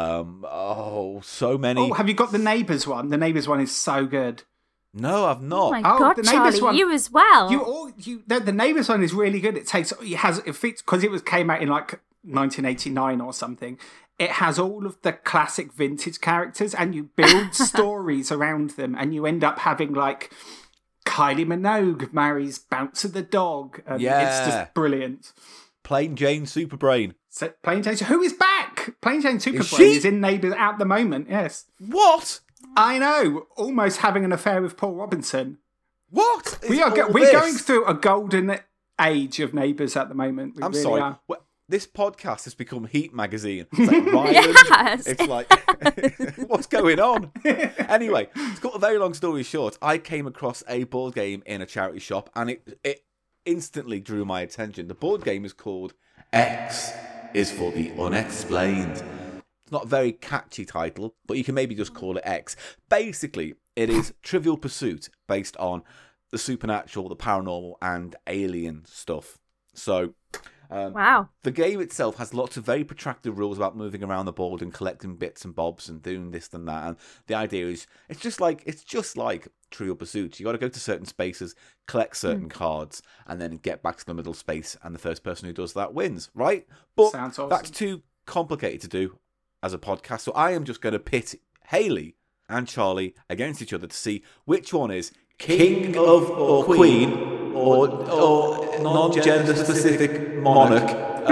So many. Oh, have you got the Neighbours one? The Neighbours one is so good. No, I've not. Oh my Oh, God, the Neighbours Charlie, one- you as well. The Neighbours one is really good. It fits because came out in like 1989 or something. It has all of the classic vintage characters, and you build stories around them, and you end up having like Kylie Minogue marries Bouncer the dog. And it's just brilliant. Plain Jane Superbrain. So Plain Jane, who is back? Plain Jane she? Superbrain is in Neighbours at the moment. Yes, What? I know. Almost having an affair with Paul Robinson. What? is We're all going this? through a golden age of Neighbours at the moment. We I'm really sorry. are. This podcast has become Heat Magazine. It's like Ryland. Yes. It's like, what's going on? Anyway, to cut a very long story short, I came across a board game in a charity shop and it instantly drew my attention. The board game is called X is for the Unexplained. It's not a very catchy title, but you can maybe just call it X. Basically, it is Trivial Pursuit based on the supernatural, the paranormal, and alien stuff. So... wow. The game itself has lots of very protracted rules about moving around the board and collecting bits and bobs and doing this and that. And the idea is, it's just like Trivial Pursuit. You got to go to certain spaces, collect certain cards, and then get back to the middle space. And the first person who does that wins, right? But Sounds awesome. that's too complicated to do as a podcast. So I am just going to pit Hayley and Charlie against each other to see which one is king of or queen or non-gender specific monarch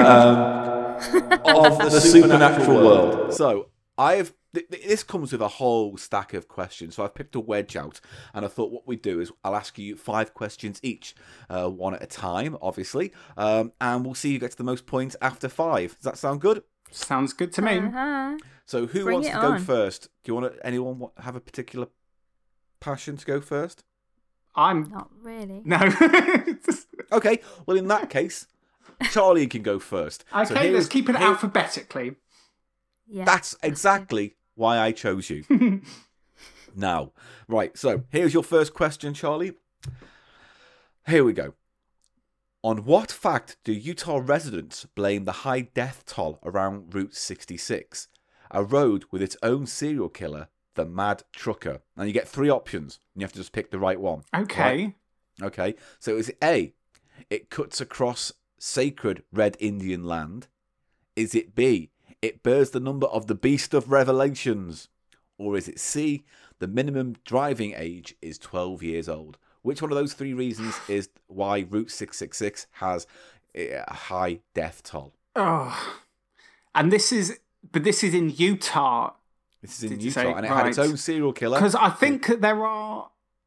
of the supernatural world. So this comes with a whole stack of questions. So I've picked a wedge out, and I thought what we'd do is I'll ask you 5 questions each, one at a time, obviously, and we'll see who gets the most points after 5. Does that sound good? Sounds good to me. Uh-huh. So who Bring wants it to go on. first? Do you want anyone have a particular passion to go first? I'm Not really. no. Okay, well in that case, Charlie can go first. So Okay, here let's is- keep it here- Yeah. alphabetically. That's exactly why I chose you. Now, right, so here's your first question, Charlie. Here we go. On what fact do Utah residents blame the high death toll around Route 66, a road with its own serial killer, the Mad Trucker? And you get 3 options, and you have to just pick the right one. Okay. Right? Okay, so is it A, it cuts across sacred Red Indian land? Is it B, it bears the number of the Beast of Revelations? Or is it C, the minimum driving age is 12 years old? Which one of those 3 reasons is why Route 666 has a high death toll? Oh, and this is in Utah This is in Did you Utah, say? and it had its Right. own serial killer. because I think there are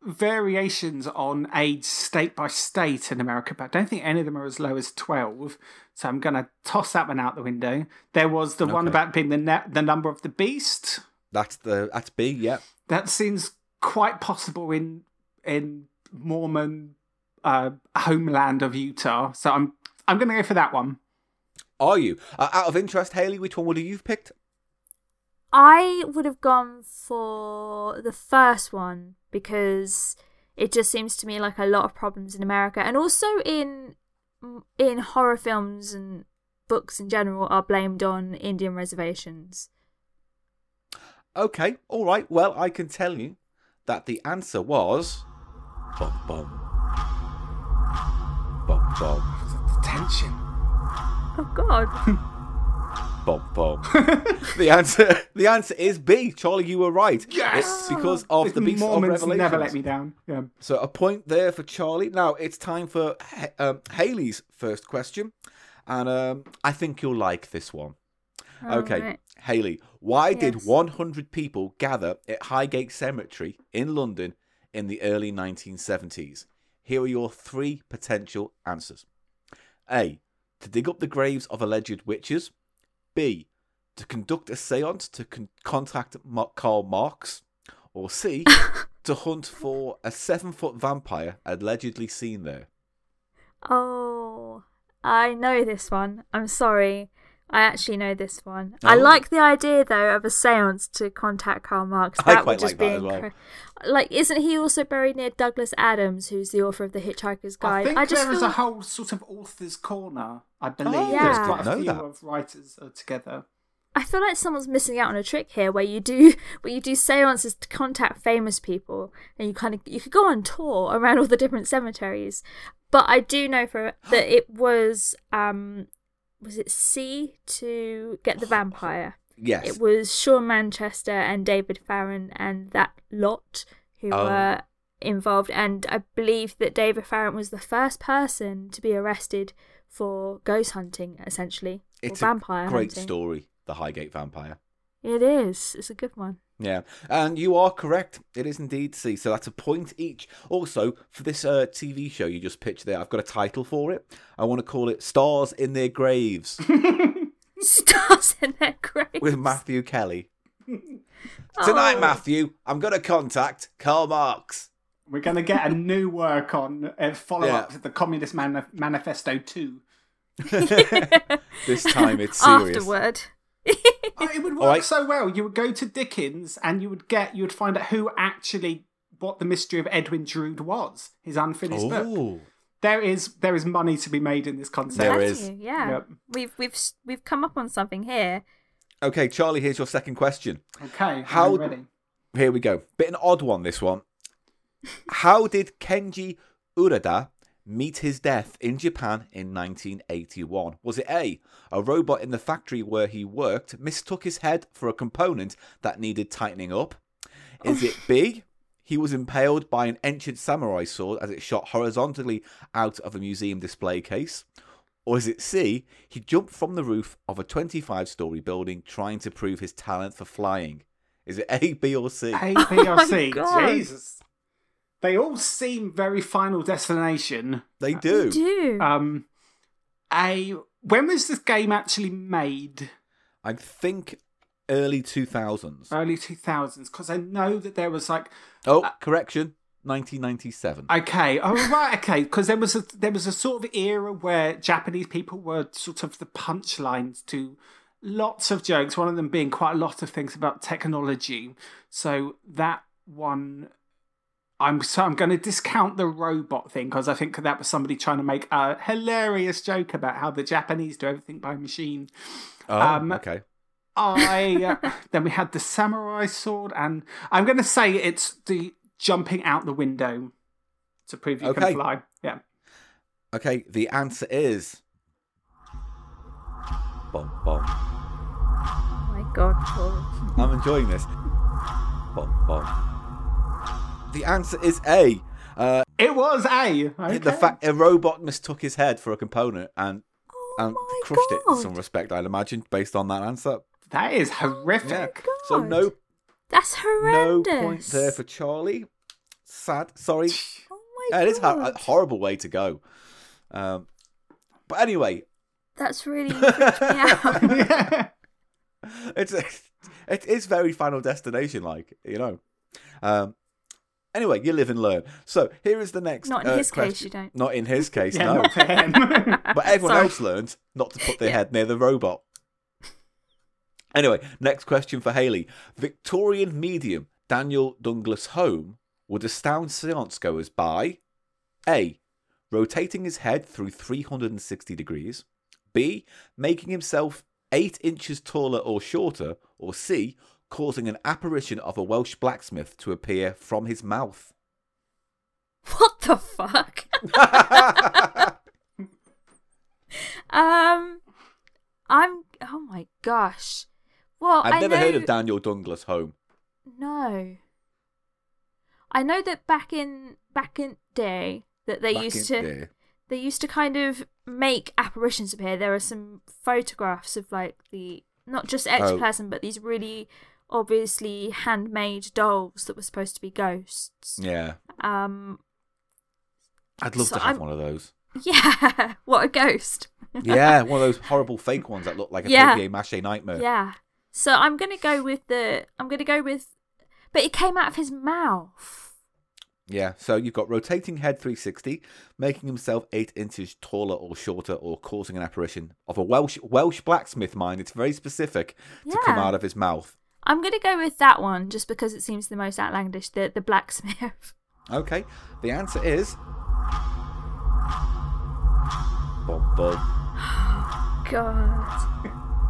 variations on age state by state in America, but I don't think any of them are as low as 12. So I'm going to toss that one out the window. There was the one about being the number of the beast. That's B, yeah. That seems quite possible in Mormon homeland of Utah. So I'm going to go for that one. Are you? Out of interest, Hayley, which one would you have picked? I would have gone for the first one because it just seems to me like a lot of problems in America, and also in horror films and books in general, are blamed on Indian reservations. Okay, all right. Well, I can tell you that the answer was bum bum bum bum. The tension. Oh God. Bum bum. The answer is B. Charlie, you were right. Yes! It's because of the Beast of Mormons Revelations. never let me down. Yeah. So a point there for Charlie. Now it's time for Hayley's first question, and I think you'll like this one. Okay, right. Hayley, why did Yes. 100 people gather at Highgate Cemetery in London in the early 1970s? Here are your three potential answers. A, to dig up the graves of alleged witches. B, to conduct a seance to contact Karl Marx. Or C, to hunt for a 7-foot vampire allegedly seen there. Oh, I know this one. I'm sorry. I actually know this one. I Oh. like the idea, though, of a seance to contact Karl Marx. I That quite would just like be that as well. Like, isn't he also buried near Douglas Adams, who's the author of The Hitchhiker's Guide? I think just there is feel- a whole sort of author's corner, I believe. Oh, There's yeah. quite a Didn't few know that. of writers together. I feel like someone's missing out on a trick here, where you do seances to contact famous people, and you could go on tour around all the different cemeteries. But I do know that it was it C, to get the vampire? Yes. It was Sean Manchester and David Farron and that lot who were involved, and I believe that David Farron was the first person to be arrested for ghost hunting, essentially. It's or vampire a great hunting. story, the Highgate Vampire. It is. It's a good one. Yeah, and you are correct. It is indeed C. So that's a point each. Also, for this TV show you just pitched there, I've got a title for it. I want to call it Stars in Their Graves Stars in their graves. with Matthew Kelly. Tonight, Matthew, I'm going to contact Karl Marx. We're going to get a new work on follow-up Yeah. to the Communist Manifesto 2. This time it's serious. Afterward. It would work All right. so well. You would go to Dickens and you would find out what the mystery of Edwin Drood was, his unfinished book. Oh, There is money to be made in this concept. There Thank is. you, yeah. Yep. We've come up on something here. okay, Charlie, here's your second question. Okay, How- I'm ready. Here we go. Bit an odd one, this one. How did Kenji Ureda meet his death in Japan in 1981? Was it A, a robot in the factory where he worked mistook his head for a component that needed tightening up? Is it B, he was impaled by an ancient samurai sword as it shot horizontally out of a museum display case? Or is it C, he jumped from the roof of a 25-story building trying to prove his talent for flying? Is it A, B, or C? A, B, or C? God. Jesus. They all seem very Final Destination. They do. Do. When was this game actually made? I think early 2000s. Early 2000s, because I know that there was like... Correction, 1997. Okay, right, okay, because there was a sort of era where Japanese people were sort of the punchlines to lots of jokes, one of them being quite a lot of things about technology. So that one... I'm going to discount the robot thing because I think that was somebody trying to make a hilarious joke about how the Japanese do everything by machine. Okay. Then we had the samurai sword, and I'm going to say it's the jumping out the window to prove you Okay. can fly. Yeah. Okay, the answer is... Bum, bum. Oh my God, Paul. I'm enjoying this. Bum, bum. The answer is A. It was A. Okay. The fact a robot mistook his head for a component and my crushed it in God. some respect, I'd imagine, based on that answer. That is horrific. So God. That's no horrendous. point there for Charlie. sad. Sorry. Oh my It is God. a horrible way to go. But anyway, That's really freaked me out. Yeah. it is very Final Destination like, you know. Anyway, you live and learn. So here is the next. Not in his question. case, you don't. Not in his case, Yeah, no. not for him. But everyone Sorry. else learned not to put their head near the robot. Anyway, next question for Hayley. Victorian medium Daniel Douglas Home would astound seance goers by A. Rotating his head through 360 degrees. B. Making himself 8 inches taller or shorter. Or C. Causing an apparition of a Welsh blacksmith to appear from his mouth. What the fuck? Oh my gosh. Well, I've never know, heard of Daniel Douglas Home. No. I know that back in day that they used to kind of make apparitions appear. There are some photographs of like the not just ectoplasm, but these really obviously handmade dolls that were supposed to be ghosts. Yeah. Um. I'd love So to have I'm- one of those. Yeah. What a ghost. Yeah, one of those horrible fake ones that look like a Yeah. papier-mâché nightmare. Yeah. So I'm gonna go with, but it came out of his mouth. Yeah, so you've got rotating head 360, making himself 8 inches taller or shorter, or causing an apparition of a Welsh blacksmith, mind. It's very specific to come Yeah. out of his mouth. I'm gonna go with that one just because it seems the most outlandish. The blacksmith. Okay, the answer is... Bum, bum. God.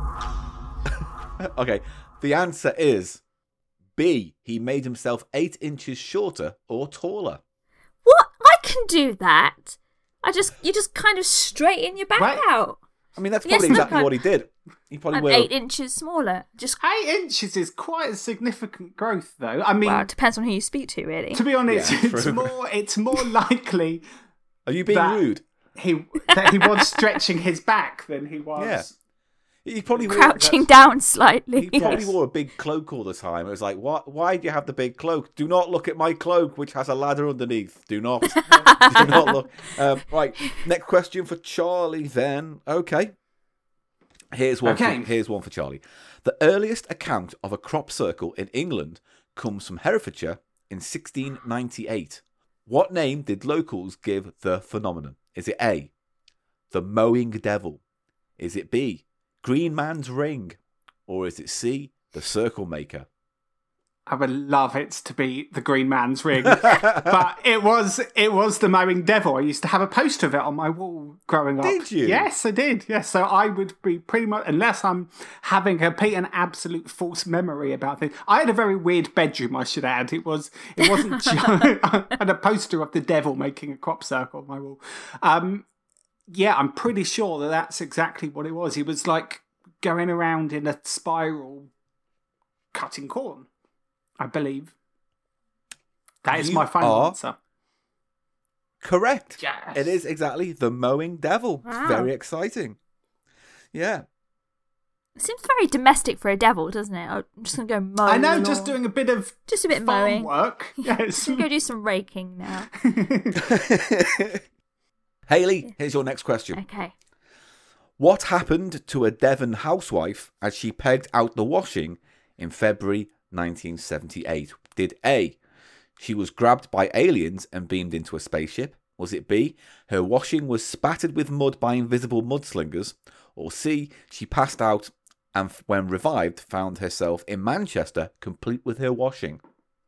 Okay, the answer is B. He made himself 8 inches shorter or taller. What? I can do that. You just kind of straighten your back Right. out. I mean, that's Yes, probably look, exactly I'm- what he did. He probably I'm will. 8 inches smaller. Just 8 inches is quite a significant growth, though. I mean, well, it depends on who you speak to, really. to be honest, Yeah, true. it's more likely Are you being that rude? that he was stretching his back than he was. Yeah. He probably wore, Crouching down slightly. He probably wore a big cloak all the time. It was like, what? Why do you have the big cloak? Do not look at my cloak, which has a ladder underneath. Do not. Do not look. Right. Next question for Charlie. Then, okay. Here's one. Okay. Here's one for Charlie. The earliest account of a crop circle in England comes from Herefordshire in 1698. What name did locals give the phenomenon? Is it A, the mowing devil? Is it B, Green Man's Ring? Or is it C, the Circle Maker? I would love it to be the Green Man's Ring, but it was the mowing devil. I used to have a poster of it on my wall growing up. Did you? Yes, I did. Yes, so I would be pretty much, unless I'm having an absolute false memory about things. I had a very weird bedroom, I should add. It wasn't just, I had a poster of the devil making a crop circle on my wall. Yeah, I'm pretty sure that that's exactly what it was. He was like going around in a spiral, cutting corn. I believe. That is You my final are answer. Correct. Yes. It is exactly the mowing devil. Wow. It's very exciting. Yeah. It seems very domestic for a devil, doesn't it? I'm just going to go mow. I know, the just lawn. doing a bit of Just a bit of farm mowing. work. Yes. I'm going to go do some raking now. Hayley, here's your next question. Okay. What happened to a Devon housewife as she pegged out the washing in February 1978? Did A, she was grabbed by aliens and beamed into a spaceship? Was it B, her washing was spattered with mud by invisible mudslingers? Or C, she passed out and when revived found herself in Manchester complete with her washing?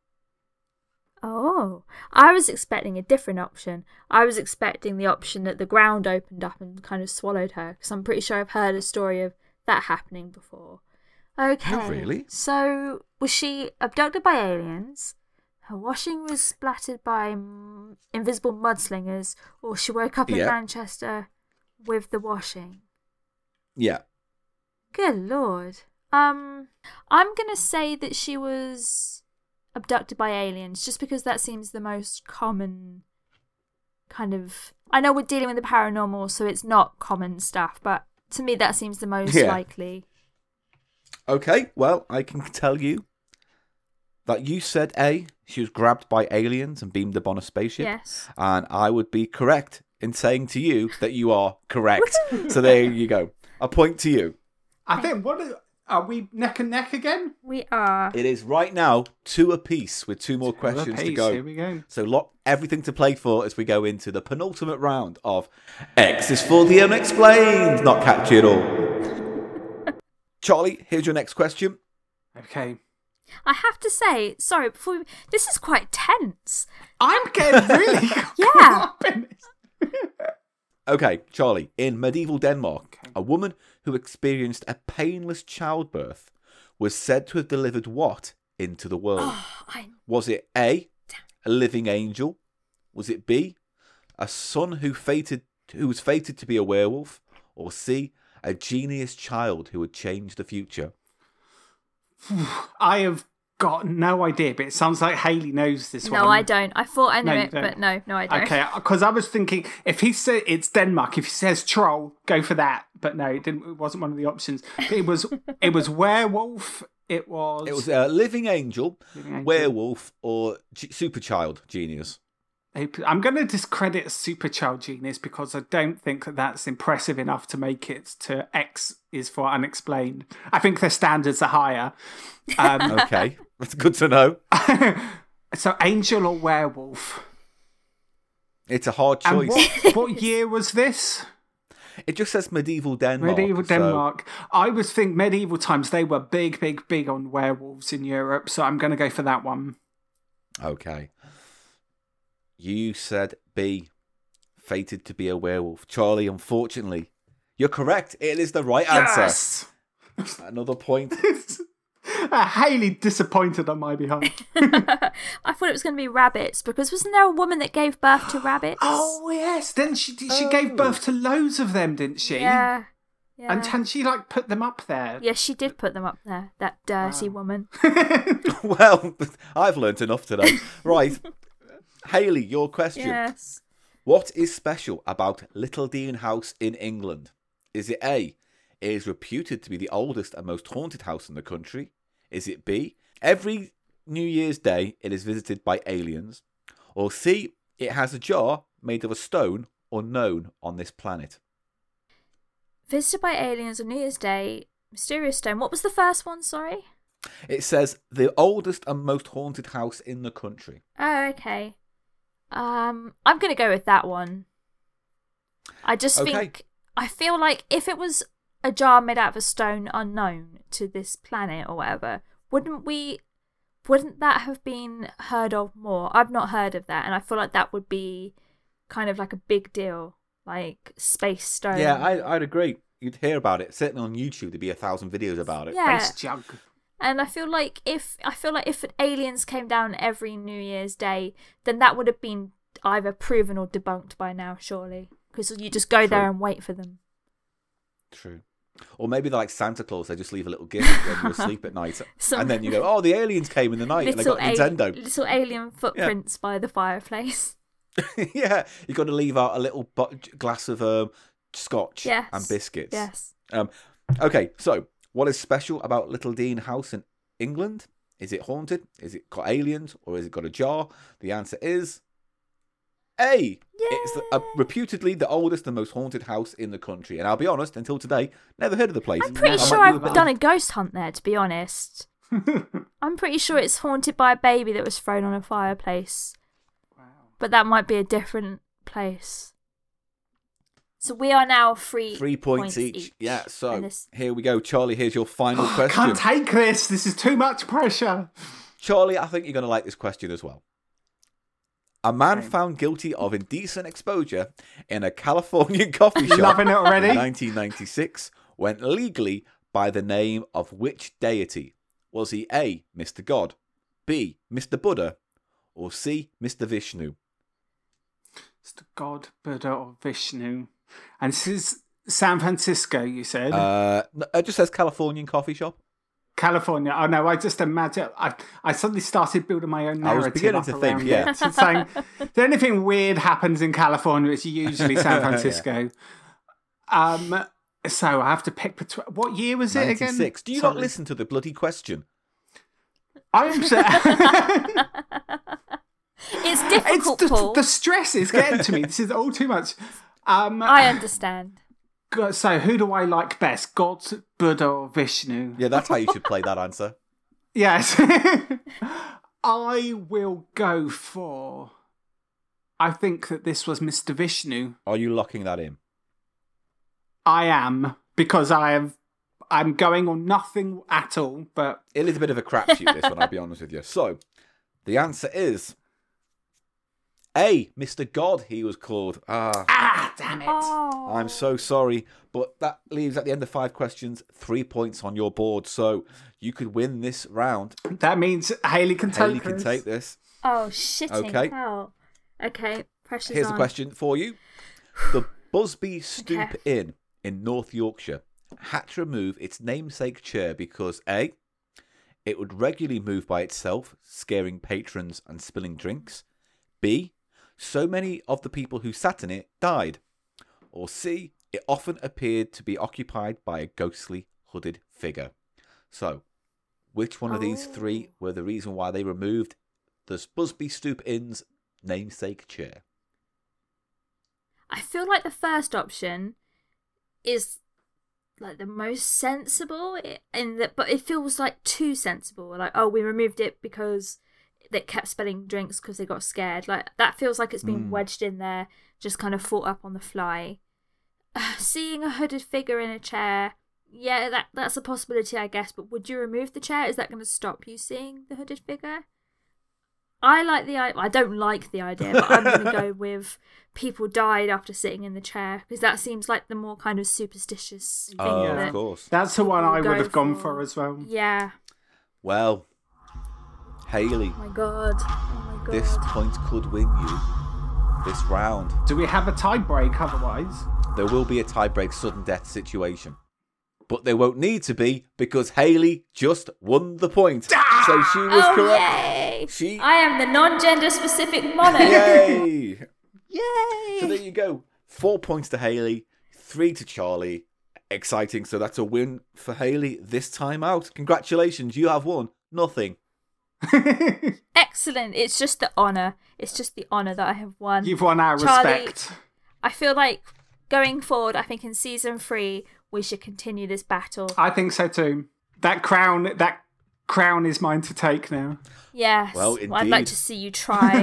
Oh, I was expecting a different option. I was expecting the option that the ground opened up and kind of swallowed her, because I'm pretty sure I've heard a story of that happening before. Okay. Oh, really? So, was she abducted by aliens? Her washing was splattered by invisible mudslingers, or she woke up in Yeah. Manchester with the washing? Yeah. Good lord. I'm gonna say that she was abducted by aliens, just because that seems the most common kind of... I know we're dealing with the paranormal, so it's not common stuff, but to me that seems the most Yeah. likely. Okay, well, I can tell you that you said A, she was grabbed by aliens and beamed upon a spaceship. Yes. And I would be correct in saying to you that you are correct. So there you go. A point to you. I think, are we neck and neck again? We are. It is right now 2 apiece with 2 more questions to go. Here we go. So everything to play for as we go into the penultimate round of X is for the unexplained. Not catchy at all. Charlie, here's your next question. Okay. I have to say, sorry, this is quite tense. I'm getting really caught Yeah. up in this. Okay, Charlie. In medieval Denmark, a woman who experienced a painless childbirth was said to have delivered what into the world? Was it A, a living angel? Was it B, a son who was fated to be a werewolf? Or C, a genius child who would change the future? I have got no idea, but it sounds like Hayley knows this one. No, I don't. I thought I knew No, you it, don't. but no, I don't. Okay, because I was thinking if he said it's Denmark, if he says troll, go for that. But no, it didn't. It wasn't one of the options. It was werewolf. It was a living angel, Living angel. werewolf, or super child genius. I'm going to discredit a super child genius because I don't think that that's impressive enough to make it to X is for unexplained. I think their standards are higher. Okay, that's good to know. So angel or werewolf? It's a hard And choice. what year was this? It just says medieval Denmark. Medieval so- Denmark. I would think medieval times they were big on werewolves in Europe, so I'm going to go for that one. Okay. You said B, fated to be a werewolf. Charlie, unfortunately, you're correct. It is the right answer. Yes! Another point. Hayley disappointed on my behalf. I thought it was going to be rabbits because wasn't there a woman that gave birth to rabbits? Oh yes, then she gave birth to loads of them, didn't she? yeah. And she put them up there. Yes, she did put them up there. That dirty woman. Well, I've learnt enough today. Right. Hayley, your question. Yes. What is special about Little Dean House in England? Is it A, it is reputed to be the oldest and most haunted house in the country? Is it B, every New Year's Day it is visited by aliens? Or C, it has a jar made of a stone unknown on this planet? Visited by aliens on New Year's Day. Mysterious stone. What was the first one? Sorry. It says the oldest and most haunted house in the country. Oh, okay. I'm going to go with that one. I just think, I feel like if it was a jar made out of a stone unknown to this planet or whatever, wouldn't that have been heard of more? I've not heard of that, and I feel like that would be kind of like a big deal, like space stone. Yeah, I'd agree. You'd hear about it. Certainly on YouTube, there'd be 1,000 videos about it. Yeah. Space jug. And I feel like if aliens came down every New Year's Day, then that would have been either proven or debunked by now, surely. Because you just go there and wait for them. True. Or maybe they're like Santa Claus. They just leave a little gift when you're asleep at night. And then you go, oh, the aliens came in the night and they got Nintendo. Little alien footprints by the fireplace. Yeah. You've got to leave out a little glass of scotch and biscuits. Yes. Okay, so what is special about Little Dean House in England? Is it haunted? Is it got aliens? Or has it got a jar? The answer is A. It's reputedly the oldest and most haunted house in the country. And I'll be honest, until today, never heard of the place. I'm pretty sure I've done a ghost hunt there, to be honest. I'm pretty sure it's haunted by a baby that was thrown on a fireplace. Wow. But that might be a different place. So we are now 3 points each. Yeah, so here we go. Charlie, here's your final question. I can't take this. This is too much pressure. Charlie, I think you're going to like this question as well. A man found guilty of indecent exposure in a Californian coffee shop Loving it already. in 1996 went legally by the name of which deity? Was he A, Mr. God, B, Mr. Buddha, or C, Mr. Vishnu? Mr. God, Buddha, or Vishnu. And this is San Francisco, you said? It just says Californian coffee shop. California. Oh no, I just imagine. I suddenly started building my own narrative. I was beginning to think, yeah. So saying, if anything weird happens in California, it's usually San Francisco. So I have to pick between. What year was it again? 96. Do you not listen to the bloody question? I'm It's difficult, Paul. the stress is getting to me. This is all too much. I understand. So, who do I like best? God, Buddha, or Vishnu? Yeah, that's how you should play that answer. Yes. I will go for... I think that this was Mr. Vishnu. Are you locking that in? I am, because I'm going on nothing at all, but... It is a bit of a crapshoot, this one, I'll be honest with you. So, the answer is... A, Mr. God, he was called. Damn it. Oh. I'm so sorry, but that leaves at the end of 5 questions 3 points on your board, so you could win this round. That means Hayley can take this. Oh, shitting Okay. hell. Okay, pressure's Here's on. a question for you. The Busby Stoop Inn in North Yorkshire had to remove its namesake chair because A, it would regularly move by itself, scaring patrons and spilling drinks. B, so many of the people who sat in it died. Or C, it often appeared to be occupied by a ghostly hooded figure. So, which one of these 3 were the reason why they removed the Busby Stoop Inn's namesake chair? I feel like the first option is like the most sensible, but it feels like too sensible. Like, oh, we removed it because they kept spilling drinks because they got scared. Like, that feels like it's been wedged in there, just kind of thought up on the fly. Seeing a hooded figure in a chair, yeah, that's a possibility, I guess. But would you remove the chair? Is that going to stop you seeing the hooded figure? I don't like the idea, but I'm going to go with people died after sitting in the chair, because that seems like the more kind of superstitious thing. Of course. That's the one I would have gone for. for as well. Yeah. Well, Hayley, Oh my god. this point could win you this round. Do we have a tie break otherwise? There will be a tie-break sudden death situation. But there won't need to be, because Hayley just won the point. So she was correct. Yay! I am the non-gender specific monarch. Yay! Yay! So there you go. 4 points to Hayley, 3 to Charlie. Exciting. So that's a win for Hayley this time out. Congratulations, you have won nothing. Excellent. It's just the honour. It's just the honour that I have won. You've won our Charlie, respect. I feel like going forward, I think in season 3, we should continue this battle. I think so too. That crown is mine to take now. Yes. Well, I'd like indeed. to see you try.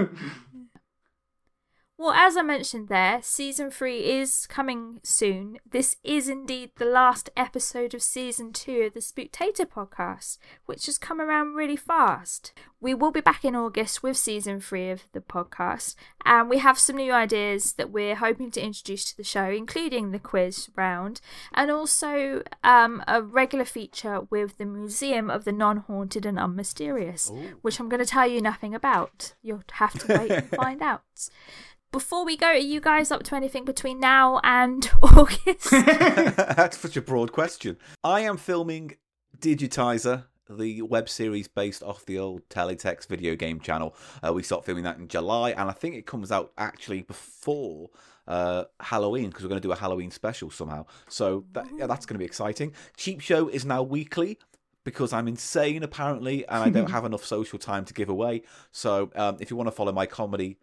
Well, as I mentioned there, season 3 is coming soon. This is indeed the last episode of season 2 of the Spooktator podcast, which has come around really fast. We will be back in August with season 3 of the podcast, and we have some new ideas that we're hoping to introduce to the show, including the quiz round, and also a regular feature with the Museum of the Non-Haunted and Unmysterious, which I'm going to tell you nothing about. You'll have to wait and find out. Before we go, are you guys up to anything between now and August? That's such a broad question. I am filming Digitizer, the web series based off the old Teletext video game channel. We start filming that in July, and I think it comes out actually before Halloween, because we're going to do a Halloween special somehow. So that's going to be exciting. Cheap Show is now weekly, because I'm insane apparently, and I don't have enough social time to give away. So if you want to follow my comedy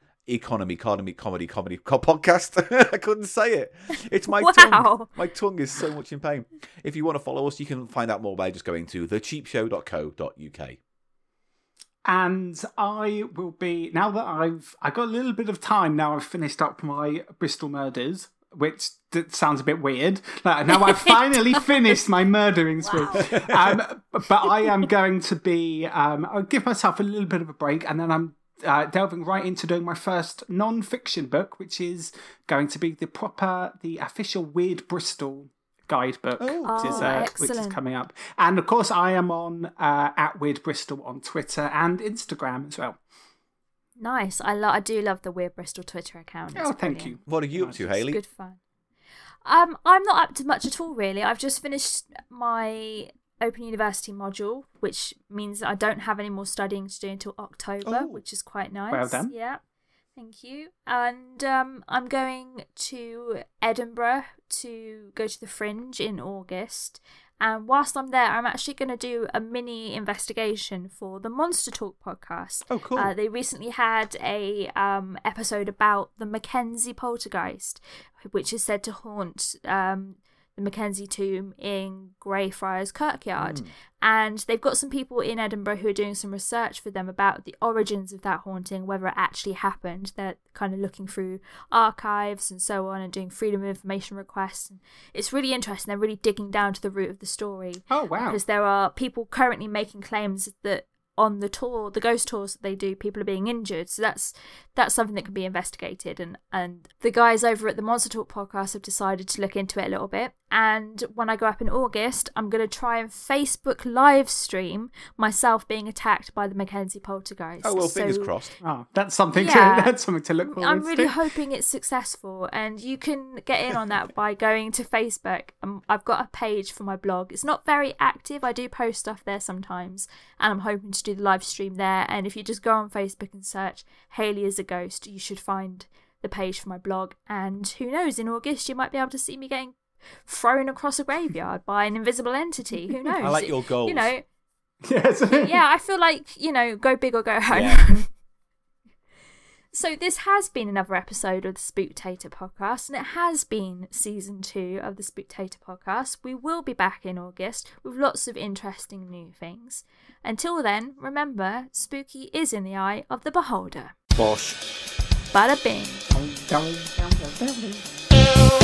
podcast. I couldn't say it. It's my tongue. My tongue is so much in pain. If you want to follow us, you can find out more by just going to thecheapshow.co.uk. And I will be, now that I got a little bit of time now, I've finished up my Bristol Murders, which sounds a bit weird. Like, now I've finally finished my murdering spree. But I am going to be, I'll give myself a little bit of a break, and then I'm delving right into doing my first non-fiction book, which is going to be the official Weird Bristol guidebook, which is coming up. And of course, I am on at Weird Bristol on Twitter and Instagram as well. Nice. I do love the Weird Bristol Twitter account. It's thank you. What are you up to, Hayley? It's good fun. I'm not up to much at all, really. I've just finished my Open University module, which means I don't have any more studying to do until October, which is quite nice. Well done. Yeah, thank you. And I'm going to Edinburgh to go to the Fringe in August, And whilst I'm there, I'm actually going to do a mini investigation for the Monster Talk podcast. Oh, cool. They recently had a episode about the Mackenzie poltergeist, which is said to haunt the Mackenzie tomb in Greyfriars Kirkyard. And they've got some people in Edinburgh who are doing some research for them about the origins of that haunting, whether it actually happened. They're kind of looking through archives and so on and doing freedom of information requests. And it's really interesting. They're really digging down to the root of the story. Oh, wow. Because there are people currently making claims that on the tour, the ghost tours that they do, people are being injured. So that's something that can be investigated. And the guys over at the Monster Talk podcast have decided to look into it a little bit. And when I go up in August, I'm going to try and Facebook live stream myself being attacked by the Mackenzie poltergeist. Oh, well, fingers crossed. Oh, that's something Yeah. that's something to look forward to. I'm really hoping it's successful, and you can get in on that by going to Facebook. I've got a page for my blog. It's not very active. I do post stuff there sometimes, and I'm hoping to do the live stream there. And if you just go on Facebook and search Hayley is a Ghost, you should find the page for my blog. And who knows, in August you might be able to see me getting thrown across a graveyard by an invisible entity. Who knows? I like your goals. You know, Yes. yeah, I feel like, go big or go home. Yeah. So this has been another episode of the Spooktator podcast, and it has been season 2 of the Spooktator podcast. We will be back in August with lots of interesting new things. Until then, remember, spooky is in the eye of the beholder. Bosh. Bada bing. Dum, dum, dum, dum, dum.